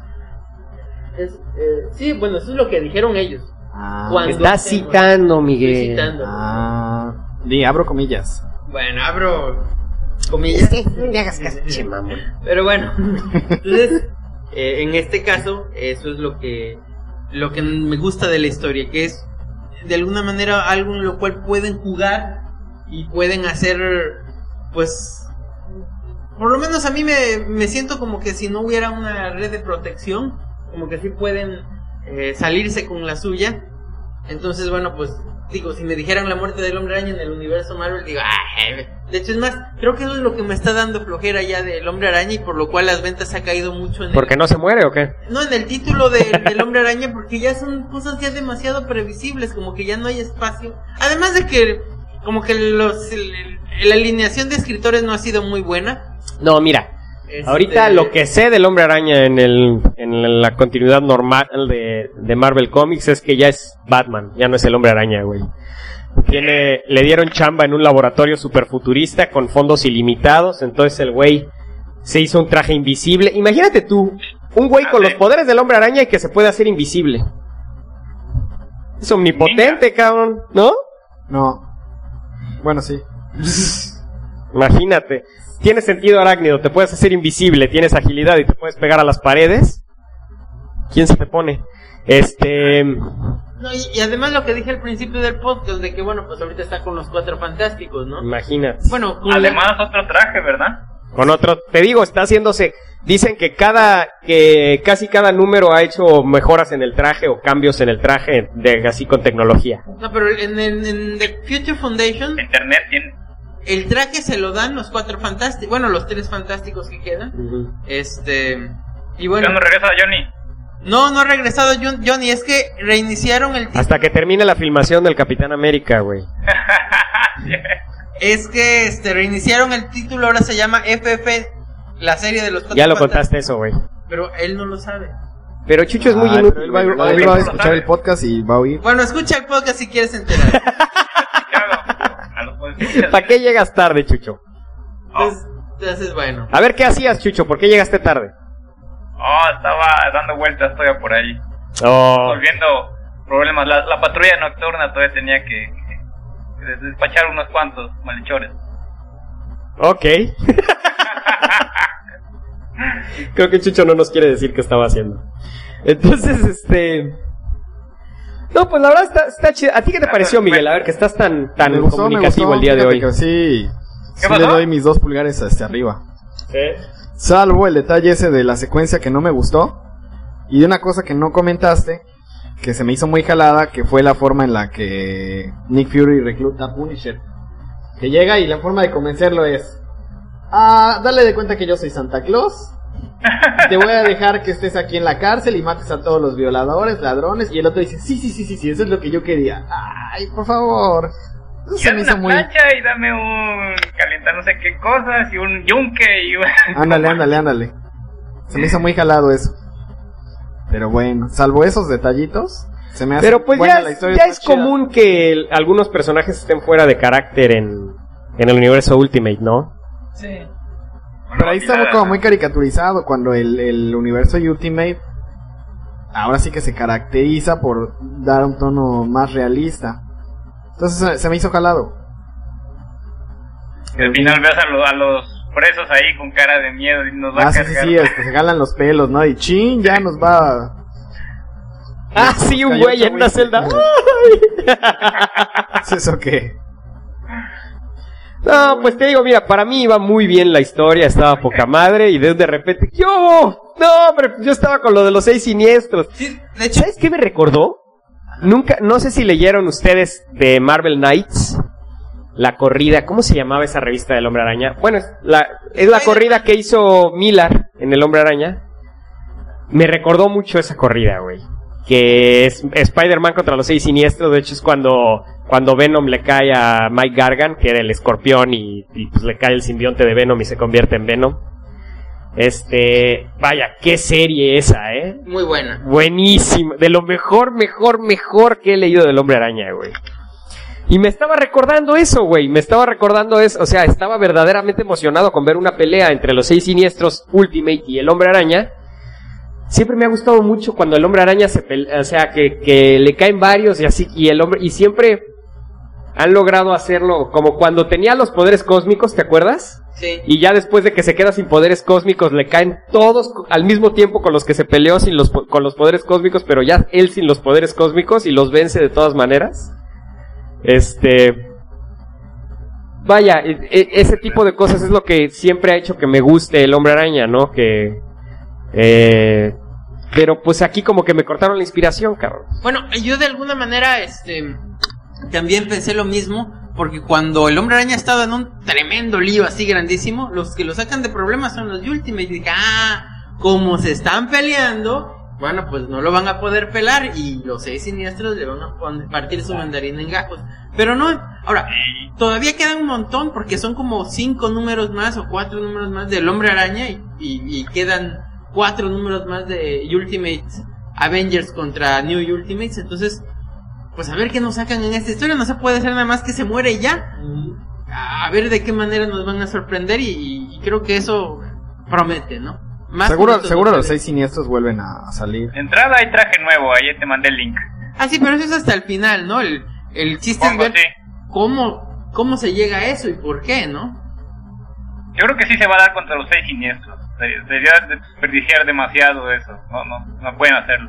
Sí, bueno, eso es lo que dijeron ellos. Estás citando, Miguel. Citando. Abro comillas. Bueno, abro comillas. No le hagas caso, mamón. Pero bueno, entonces, en este caso, eso es lo que me gusta de la historia, que es de alguna manera algo en lo cual pueden jugar y pueden hacer, pues, por lo menos a mí me siento como que si no hubiera una red de protección, como que sí pueden salirse con la suya. Entonces, bueno, pues digo, si me dijeran la muerte del Hombre Araña en el universo Marvel, digo, de hecho es más, creo que eso es lo que me está dando flojera ya del Hombre Araña, y por lo cual las ventas ha caído mucho en ¿Porque no se muere o qué? No, en el título del Hombre Araña, porque ya son cosas ya demasiado previsibles, como que ya no hay espacio. Además de que como que la alineación de escritores no ha sido muy buena. No, mira, ahorita lo que sé del Hombre Araña en la continuidad normal de Marvel Comics es que ya es Batman, ya no es el Hombre Araña, güey. Le dieron chamba en un laboratorio superfuturista con fondos ilimitados, entonces el güey se hizo un traje invisible. Imagínate tú, un güey con los poderes del Hombre Araña y que se puede hacer invisible. Es omnipotente, cabrón, ¿no? No. Bueno, sí. Imagínate. Tienes sentido arácnido, te puedes hacer invisible, tienes agilidad y te puedes pegar a las paredes. ¿Quién se te pone? No, y además lo que dije al principio del podcast, de que bueno, pues ahorita está con los Cuatro Fantásticos, ¿no? Imagínate. Bueno, además otro traje, ¿verdad? Con otro, te digo, está haciéndose. Dicen que casi cada número ha hecho mejoras en el traje o cambios en el traje, así con tecnología. No, pero en The Future Foundation, Internet tiene. El traje se lo dan los Cuatro Fantásticos, bueno, los Tres Fantásticos que quedan. Y bueno. ¿Cuándo regresa Johnny? No ha regresado Johnny, es que reiniciaron el título. Hasta que termine la filmación del Capitán América, güey. Es que reiniciaron el título, ahora se llama FF, la serie de los Cuatro Ya lo contaste eso, güey. Pero él no lo sabe. Pero Chucho es muy inútil. Él va a escuchar el podcast y va a oír. Bueno, escucha el podcast si quieres enterar. ¿Para qué llegas tarde, Chucho? Entonces, bueno. A ver, ¿qué hacías, Chucho? ¿Por qué llegaste tarde? Estaba dando vueltas todavía por ahí. Resolviendo problemas. La patrulla nocturna todavía tenía que despachar unos cuantos malhechores. Ok. Creo que Chucho no nos quiere decir qué estaba haciendo. Entonces, no, pues la verdad está chido. ¿A ti qué te pareció, Miguel? A ver, que estás tan comunicativo el día de hoy. Sí le doy mis 2 pulgares hacia arriba. ¿Sí? Salvo el detalle ese de la secuencia que no me gustó. Y de una cosa que no comentaste, que se me hizo muy jalada, que fue la forma en la que Nick Fury recluta a Punisher. Que llega y la forma de convencerlo es: dale de cuenta que yo soy Santa Claus te voy a dejar que estés aquí en la cárcel y mates a todos los violadores, ladrones. Y el otro dice, sí, eso es lo que yo quería. Ay, por favor. Y dame una plancha y dame un calentar no sé qué cosas y un yunque y Ándale. Se me hizo muy jalado eso. Pero bueno, salvo esos detallitos, se me hace pero pues buena la historia. Ya es común que algunos personajes estén fuera de carácter en el universo Ultimate, ¿no? Sí. Pero ahí está como muy caricaturizado cuando el universo Ultimate ahora sí que se caracteriza por dar un tono más realista. Entonces se me hizo jalado. Al final ves a los presos ahí con cara de miedo y nos va a cargar. Sí, se jalan los pelos, ¿no? Y chin, ya nos va... sí, un güey en una celda. ¿Es eso qué? No, pues te digo, mira, para mí iba muy bien la historia, estaba poca madre, y de repente, ¡yo! No, hombre, yo estaba con lo de los 6 siniestros. Sí, de hecho, ¿sabes qué me recordó? No sé si leyeron ustedes de Marvel Knights, la corrida, ¿cómo se llamaba esa revista del Hombre Araña? Bueno, es la corrida que hizo Miller en el Hombre Araña. Me recordó mucho esa corrida, güey. Que es Spider-Man contra los 6 siniestros. De hecho es cuando Venom le cae a Mike Gargan, que era el escorpión, y pues le cae el simbionte de Venom y se convierte en Venom. Vaya, qué serie esa, muy buena. Buenísima, de lo mejor que he leído del Hombre Araña, güey. Y me estaba recordando eso, güey, o sea, estaba verdaderamente emocionado con ver una pelea entre los 6 siniestros Ultimate y el Hombre Araña. Siempre me ha gustado mucho cuando el Hombre Araña se pelea, o sea, que le caen varios y así, y siempre han logrado hacerlo como cuando tenía los poderes cósmicos, ¿te acuerdas? Sí. Y ya después de que se queda sin poderes cósmicos, le caen todos al mismo tiempo con los que se peleó con los poderes cósmicos, pero ya él sin los poderes cósmicos y los vence de todas maneras. Vaya, ese tipo de cosas es lo que siempre ha hecho que me guste el Hombre Araña, ¿no? Pero pues aquí como que me cortaron la inspiración, cabrón. Bueno, yo de alguna manera, también pensé lo mismo, porque cuando el Hombre Araña ha estado en un tremendo lío así grandísimo, los que lo sacan de problemas son los Ultimate. Y dije, como se están peleando, bueno, pues no lo van a poder pelar y los 6 siniestros le van a partir su mandarín en gajos. Pero no, ahora, todavía quedan un montón porque son como 5 números más o 4 números más del Hombre Araña y quedan 4 números más de Ultimate Avengers contra New Ultimates. Entonces, pues a ver qué nos sacan en esta historia. No se puede hacer nada más que se muere ya. A ver de qué manera nos van a sorprender y creo que eso promete, ¿no? Más seguro los 6 siniestros vuelven a salir. De entrada hay traje nuevo, ahí te mandé el link. Sí, pero eso es hasta el final, ¿no? El chiste es ver cómo se llega a eso y por qué, ¿no? Yo creo que sí se va a dar contra los 6 siniestros. Sería desperdiciar demasiado eso. No pueden hacerlo.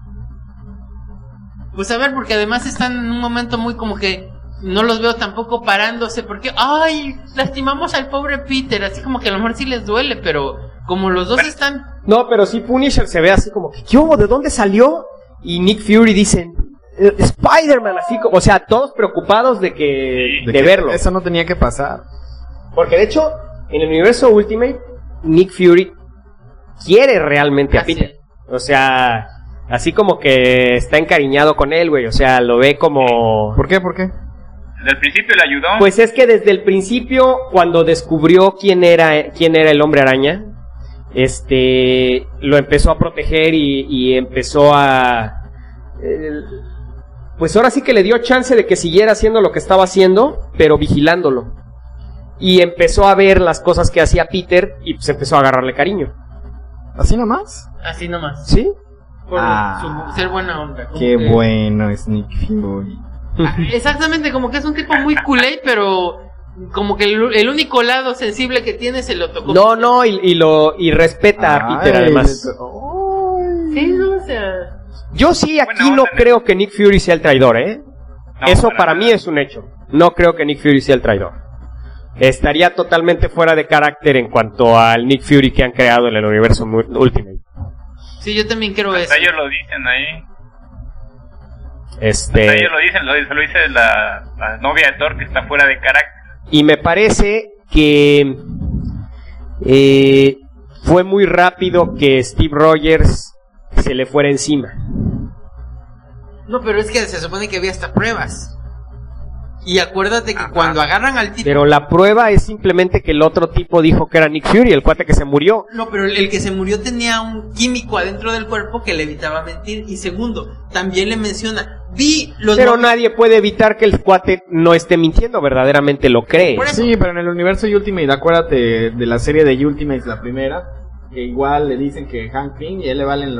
Pues a ver, porque además están en un momento muy como que no los veo tampoco parándose porque lastimamos al pobre Peter, así como que a lo mejor sí les duele, pero como los dos están... No, pero sí Punisher se ve así como que ¿qué hubo? ¿De dónde salió? Y Nick Fury dicen Spider-Man, así como, o sea, todos preocupados de verlo. Eso no tenía que pasar. Porque de hecho, en el universo Ultimate, Nick Fury quiere realmente a Peter. O sea, así como que está encariñado con él, güey. O sea, lo ve como... ¿Por qué? Desde el principio le ayudó. Pues es que desde el principio, cuando descubrió quién era el Hombre Araña, lo empezó a proteger y empezó a... pues ahora sí que le dio chance de que siguiera haciendo lo que estaba haciendo, pero vigilándolo. Y empezó a ver las cosas que hacía Peter y pues empezó a agarrarle cariño. ¿Así nomás? Así nomás. ¿Sí? Por ser buena onda. Qué bueno es Nick Fury. Exactamente, como que es un tipo muy culé, pero como que el único lado sensible que tiene se lo tocó. No, y respeta a Peter además. Sí, no, o sea... Yo sí aquí no creo que Nick Fury sea el traidor, No, eso para mí es un hecho. No creo que Nick Fury sea el traidor. Estaría totalmente fuera de carácter en cuanto al Nick Fury que han creado en el universo Ultimate. Sí, yo también creo eso. Ellos lo dicen ahí. Ellos lo dicen, lo dice la novia de Thor que está fuera de carácter. Y me parece que fue muy rápido que Steve Rogers se le fuera encima. No, pero es que se supone que había hasta pruebas. Y acuérdate que cuando agarran al tipo... Pero la prueba es simplemente que el otro tipo dijo que era Nick Fury, el cuate que se murió. No, pero el que se murió tenía un químico adentro del cuerpo que le evitaba mentir. Y segundo, también le menciona... Pero nadie puede evitar que el cuate no esté mintiendo, verdaderamente lo cree. Sí, pero en el universo Ultimate, acuérdate de la serie de Ultimate, la primera, que igual le dicen que Hank Pym y él le valen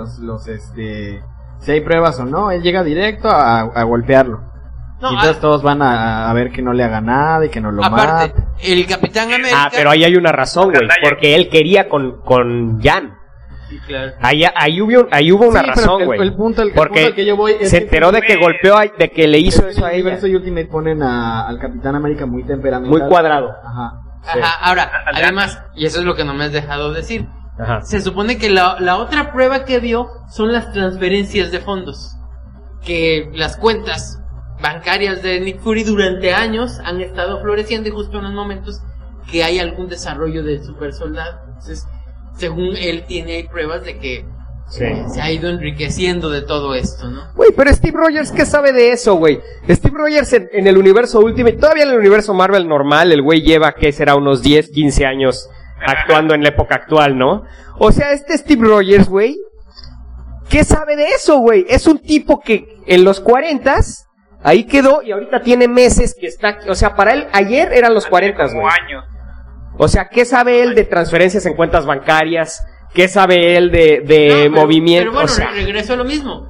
si hay pruebas o no, él llega directo a golpearlo. No, y entonces todos van a ver que no le haga nada y que no lo mate. El Capitán América... pero ahí hay una razón, güey, porque él quería con Jan. Sí, claro. Ahí hubo una razón, güey. El punto porque que yo voy es se enteró de que golpeó, de que le hizo eso a ella. En el universo Ultimate ponen al Capitán América muy temperamental. Muy cuadrado. Ajá, ahora, además, y eso es lo que no me has dejado decir. Ajá. Se supone que la otra prueba que vio son las transferencias de fondos. Que las cuentas bancarias de Nick Fury durante años han estado floreciendo y justo en los momentos que hay algún desarrollo del super soldado. Entonces, según él tiene pruebas de que se ha ido enriqueciendo de todo esto, ¿no? Güey, pero Steve Rogers, ¿qué sabe de eso, güey? Steve Rogers en el universo Ultimate, todavía en el universo Marvel normal, el güey lleva, ¿qué será? Unos 10, 15 años actuando en la época actual, ¿no? O sea, Steve Rogers, güey, ¿qué sabe de eso, güey? Es un tipo que en los 40s ahí quedó y ahorita tiene meses que está... O sea, para él, ayer eran los 40, güey. O sea, ¿qué sabe él de transferencias en cuentas bancarias? ¿Qué sabe él de movimiento? Pero bueno, o sea, regreso a lo mismo.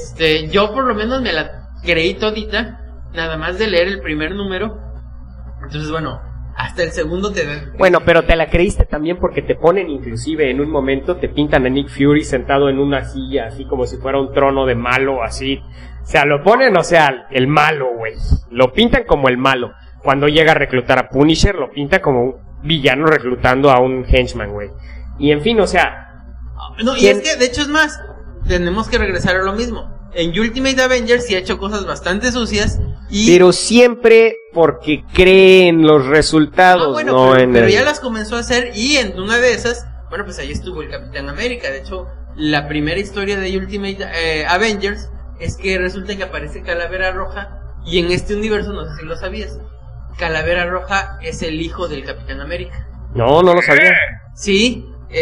Yo por lo menos me la creí todita, nada más de leer el primer número. Entonces, bueno, hasta el segundo te... Bueno, pero te la creíste también porque te ponen inclusive en un momento, te pintan a Nick Fury sentado en una silla, así como si fuera un trono de malo, así... O sea, lo ponen, o sea, el malo, güey. Lo pintan como el malo. Cuando llega a reclutar a Punisher, lo pinta como un villano reclutando a un henchman, güey. Y en fin, o sea... No, y es que, de hecho, es más, tenemos que regresar a lo mismo. En Ultimate Avengers sí ha hecho cosas bastante sucias y... Pero siempre porque cree en los resultados, bueno, pero ya las comenzó a hacer y en una de esas, bueno, pues ahí estuvo el Capitán América. De hecho, la primera historia de Ultimate Avengers... es que resulta que aparece Calavera Roja y en este universo, no sé si lo sabías, Calavera Roja es el hijo del Capitán América. No lo sabía. Sí,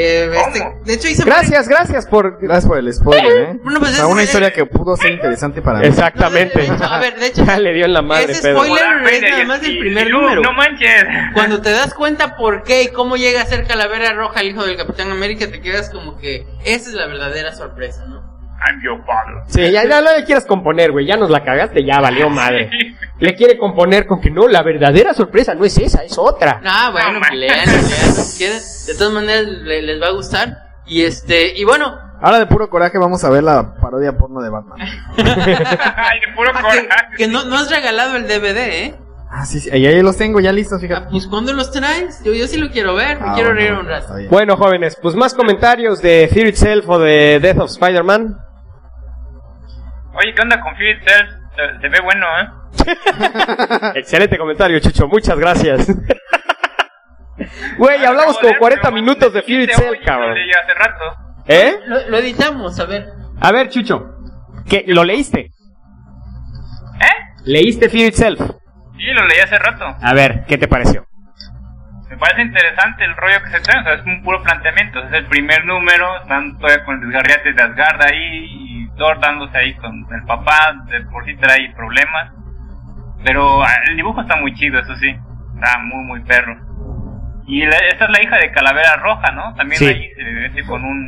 de hecho Gracias por el spoiler, Bueno, pues una historia que pudo ser interesante para mí. Exactamente. De hecho, ya le dio en la madre, ese spoiler es nada más del primer número. No manches. Cuando te das cuenta por qué y cómo llega a ser Calavera Roja el hijo del Capitán América, te quedas como que esa es la verdadera sorpresa, ¿no? I'm your father. Sí, ya no le quieras componer, güey, ya nos la cagaste, ya valió madre. Le quiere componer con que no, la verdadera sorpresa no es esa, es otra. Bueno, lean, si quieren. De todas maneras les va a gustar. Y bueno. Ahora de puro coraje vamos a ver la parodia porno de Batman. Ay, de puro coraje. Que no has regalado el DVD, ¿eh? Sí, ahí los tengo ya listos, fíjate. Pues ¿cuándo los traes? Yo sí lo quiero ver, me quiero reír un rato. Bueno, jóvenes, pues más comentarios de Fear Itself o de Death of Spider-Man. Oye, ¿qué onda con Fear Itself? Se ve bueno, Excelente comentario, Chucho, muchas gracias. Güey, hablamos como 40 minutos de Fear Itself, cabrón. Lo leí hace rato. Lo editamos, a ver. A ver, Chucho, ¿qué, lo leíste? ¿Leíste Fear Itself? Sí, lo leí hace rato. A ver, ¿qué te pareció? Me parece interesante el rollo que se trae, o sea, es un puro planteamiento. Es el primer número, están todavía con el desgarriate de Asgard ahí, y Thor dándose ahí con el papá, de por sí trae problemas. Pero el dibujo está muy chido, eso sí, está muy, muy perro. Y esta es la hija de Calavera Roja, ¿no? También sí. Ahí se ve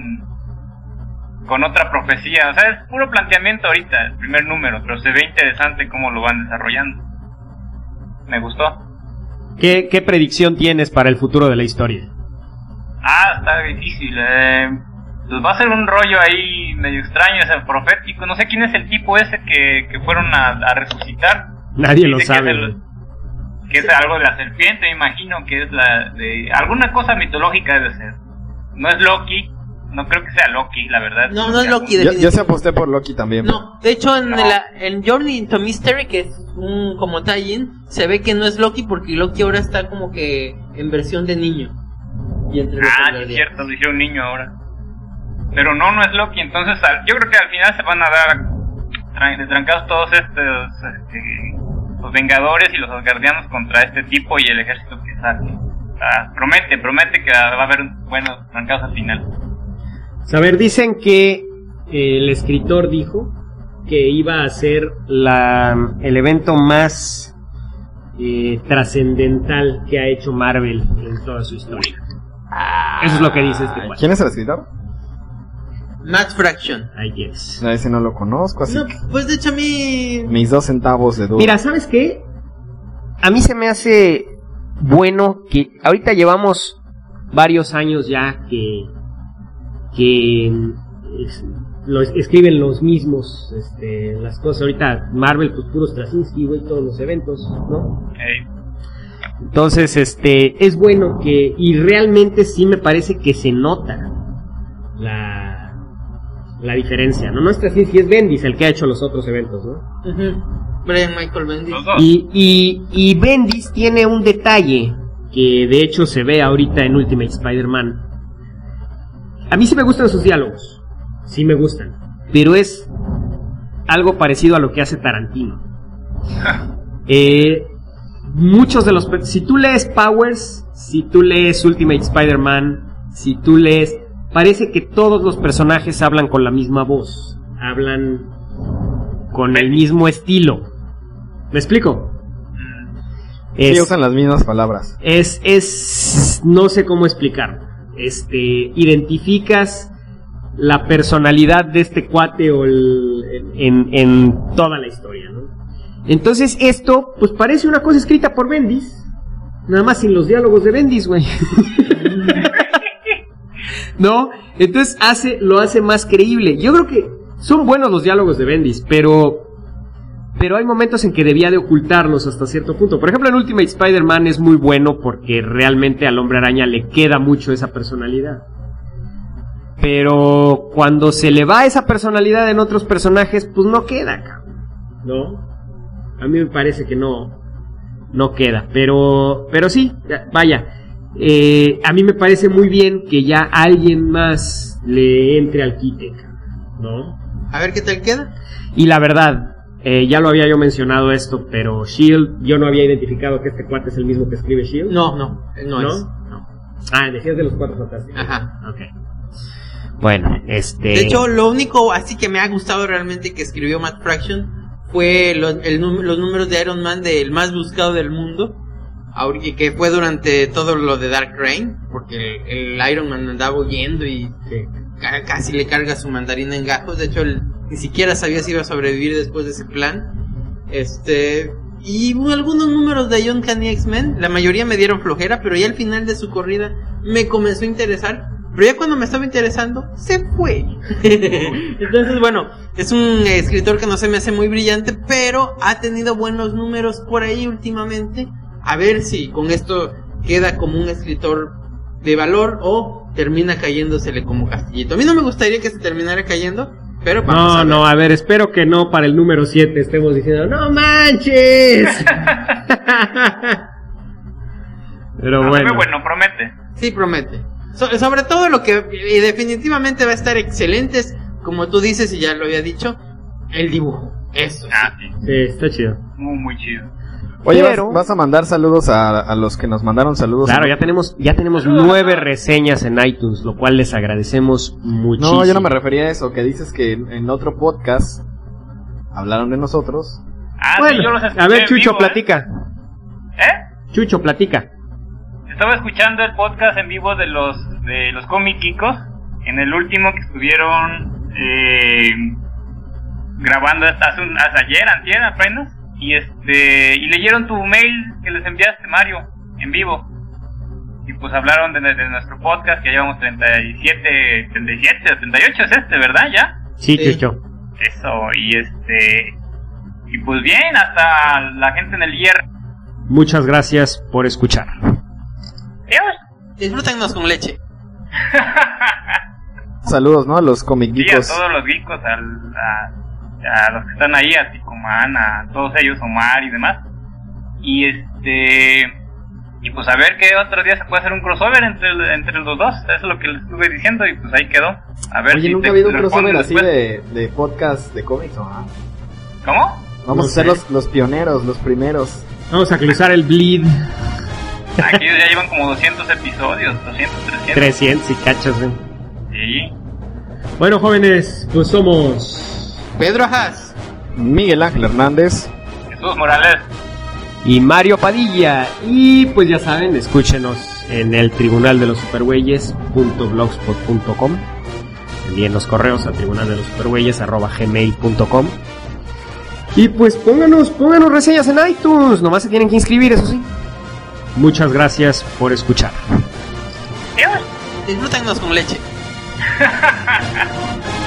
con otra profecía, o sea, es puro planteamiento ahorita, el primer número, pero se ve interesante cómo lo van desarrollando. Me gustó. ¿Qué predicción tienes para el futuro de la historia? Está difícil. Pues va a ser un rollo ahí medio extraño, ese profético. No sé quién es el tipo ese que fueron a resucitar. Nadie lo sabe. Que es algo de la serpiente, me imagino que es la de alguna cosa mitológica debe ser. No es Loki. No creo que sea Loki, la verdad. No es Loki. Yo se aposté por Loki también. No, de hecho en Journey into Mystery, que es un como tie-in, se ve que no es Loki porque Loki ahora está como que en versión de niño. Y entre es cierto, lo hicieron un niño ahora. Pero no es Loki, entonces yo creo que al final se van a dar de trancados todos los Vengadores y los Asgardianos contra este tipo y el ejército que sale. Promete que va a haber buenos trancados al final. A ver, dicen que el escritor dijo que iba a ser el evento más trascendental que ha hecho Marvel en toda su historia. Eso es lo que dice este cuate. ¿Quién es el escritor? Matt Fraction. I guess. Ese no lo conozco, así no, pues de hecho a mí... Mis 2 centavos de duda. Mira, ¿sabes qué? A mí se me hace bueno que ahorita llevamos varios años ya que escriben los mismos las cosas. Ahorita Marvel, pues puro Straczynski, güey, todos los eventos, ¿no? Entonces, es bueno que, y realmente sí me parece que se nota la diferencia, ¿no? No es Straczynski, es Bendis el que ha hecho los otros eventos, ¿no? Brian Michael Bendis. Y Bendis tiene un detalle que de hecho se ve ahorita en Ultimate Spider-Man. A mí sí me gustan sus diálogos, sí me gustan, pero es algo parecido a lo que hace Tarantino. Muchos de los... Si tú lees Powers, si tú lees Ultimate Spider-Man, si tú lees... Parece que todos los personajes hablan con la misma voz, hablan con el mismo estilo. ¿Me explico? Sí, usan las mismas palabras. No sé cómo explicarlo. Identificas la personalidad de este cuate o en toda la historia, ¿no? Entonces esto, pues parece una cosa escrita por Bendis, nada más sin los diálogos de Bendis, güey. ¿No? Entonces lo hace más creíble. Yo creo que son buenos los diálogos de Bendis, pero hay momentos en que debía de ocultarlos hasta cierto punto. Por ejemplo, en Ultimate Spider-Man es muy bueno porque realmente al Hombre Araña le queda mucho esa personalidad. Pero cuando se le va esa personalidad en otros personajes, pues no queda, ¿no? A mí me parece que no queda. Pero sí, vaya. A mí me parece muy bien que ya alguien más le entre al quite, ¿no? A ver qué tal queda. Y la verdad, ya lo había yo mencionado esto, pero S.H.I.E.L.D., yo no había identificado que este cuate es el mismo que escribe S.H.I.E.L.D. No es. Ah, decías de los Cuatro Fantásticos. Ajá. Ok. Bueno, De hecho, lo único así que me ha gustado realmente que escribió Matt Fraction fue los números de Iron Man del más buscado del mundo. Y que fue durante todo lo de Dark Reign, porque el Iron Man andaba huyendo y casi le carga su mandarina en gajos. De hecho, él ni siquiera sabía si iba a sobrevivir después de ese plan. Y algunos números de John Candy X-Men, la mayoría me dieron flojera, pero ya al final de su corrida me comenzó a interesar. Pero ya cuando me estaba interesando, se fue. Entonces, bueno, es un escritor que no se me hace muy brillante, pero ha tenido buenos números por ahí últimamente. A ver si con esto queda como un escritor de valor o termina cayéndosele como Castillito. A mí no me gustaría que se terminara cayendo, pero vamos a ver. A ver, espero que no para el número 7 estemos diciendo ¡no manches! Pero bueno. Promete. Sí, promete. Sobre todo lo que definitivamente va a estar excelente es, como tú dices y ya lo había dicho, el dibujo. Eso. Sí, está chido. Muy chido. Oye, ¿vas a mandar saludos a los que nos mandaron saludos? Claro, ya tenemos 9 reseñas en iTunes, lo cual les agradecemos muchísimo. No, yo no me refería a eso, que dices que en otro podcast hablaron de nosotros. Bueno, sí, yo los escuché. A ver, Chucho, vivo, platica. Chucho, platica. Estaba escuchando el podcast en vivo de los Comic Geekos, en el último que estuvieron grabando hasta ayer, apenas. Y leyeron tu mail que les enviaste, Mario, en vivo. Y pues hablaron de nuestro podcast, que llevamos 38 es ¿verdad? ¿Ya? Sí, Chucho. Eso, y pues bien, hasta la gente en el hierro. Muchas gracias por escuchar. Adiós. Disfrútennos con leche. Saludos, ¿no? A los Comic Geekos. Sí, a todos los geekos, a los que están ahí, a Ticoman, a todos ellos, Omar y demás. Y Y pues a ver qué otro día se puede hacer un crossover entre los dos. Eso es lo que les estuve diciendo y pues ahí quedó. A ver. Oye, si nunca ha habido un crossover así de podcast de cómics, ¿no? ¿Cómo? Vamos a ser los pioneros, los primeros. Vamos a cruzar el bleed. Aquí ya llevan como 200 episodios, 200, 300. 300 y cachas, Sí. Bueno, jóvenes, pues somos Pedro Haas, Miguel Ángel Hernández, Jesús Morales y Mario Padilla. Y pues ya saben, escúchenos en el tribunal de los supergüeyes.blogspot.com. Envíen los correos a tribunaldelosupergüeyes@gmail.com. Y pues pónganos reseñas en iTunes. Nomás se tienen que inscribir, eso sí. Muchas gracias por escuchar. Disfrútennos con leche.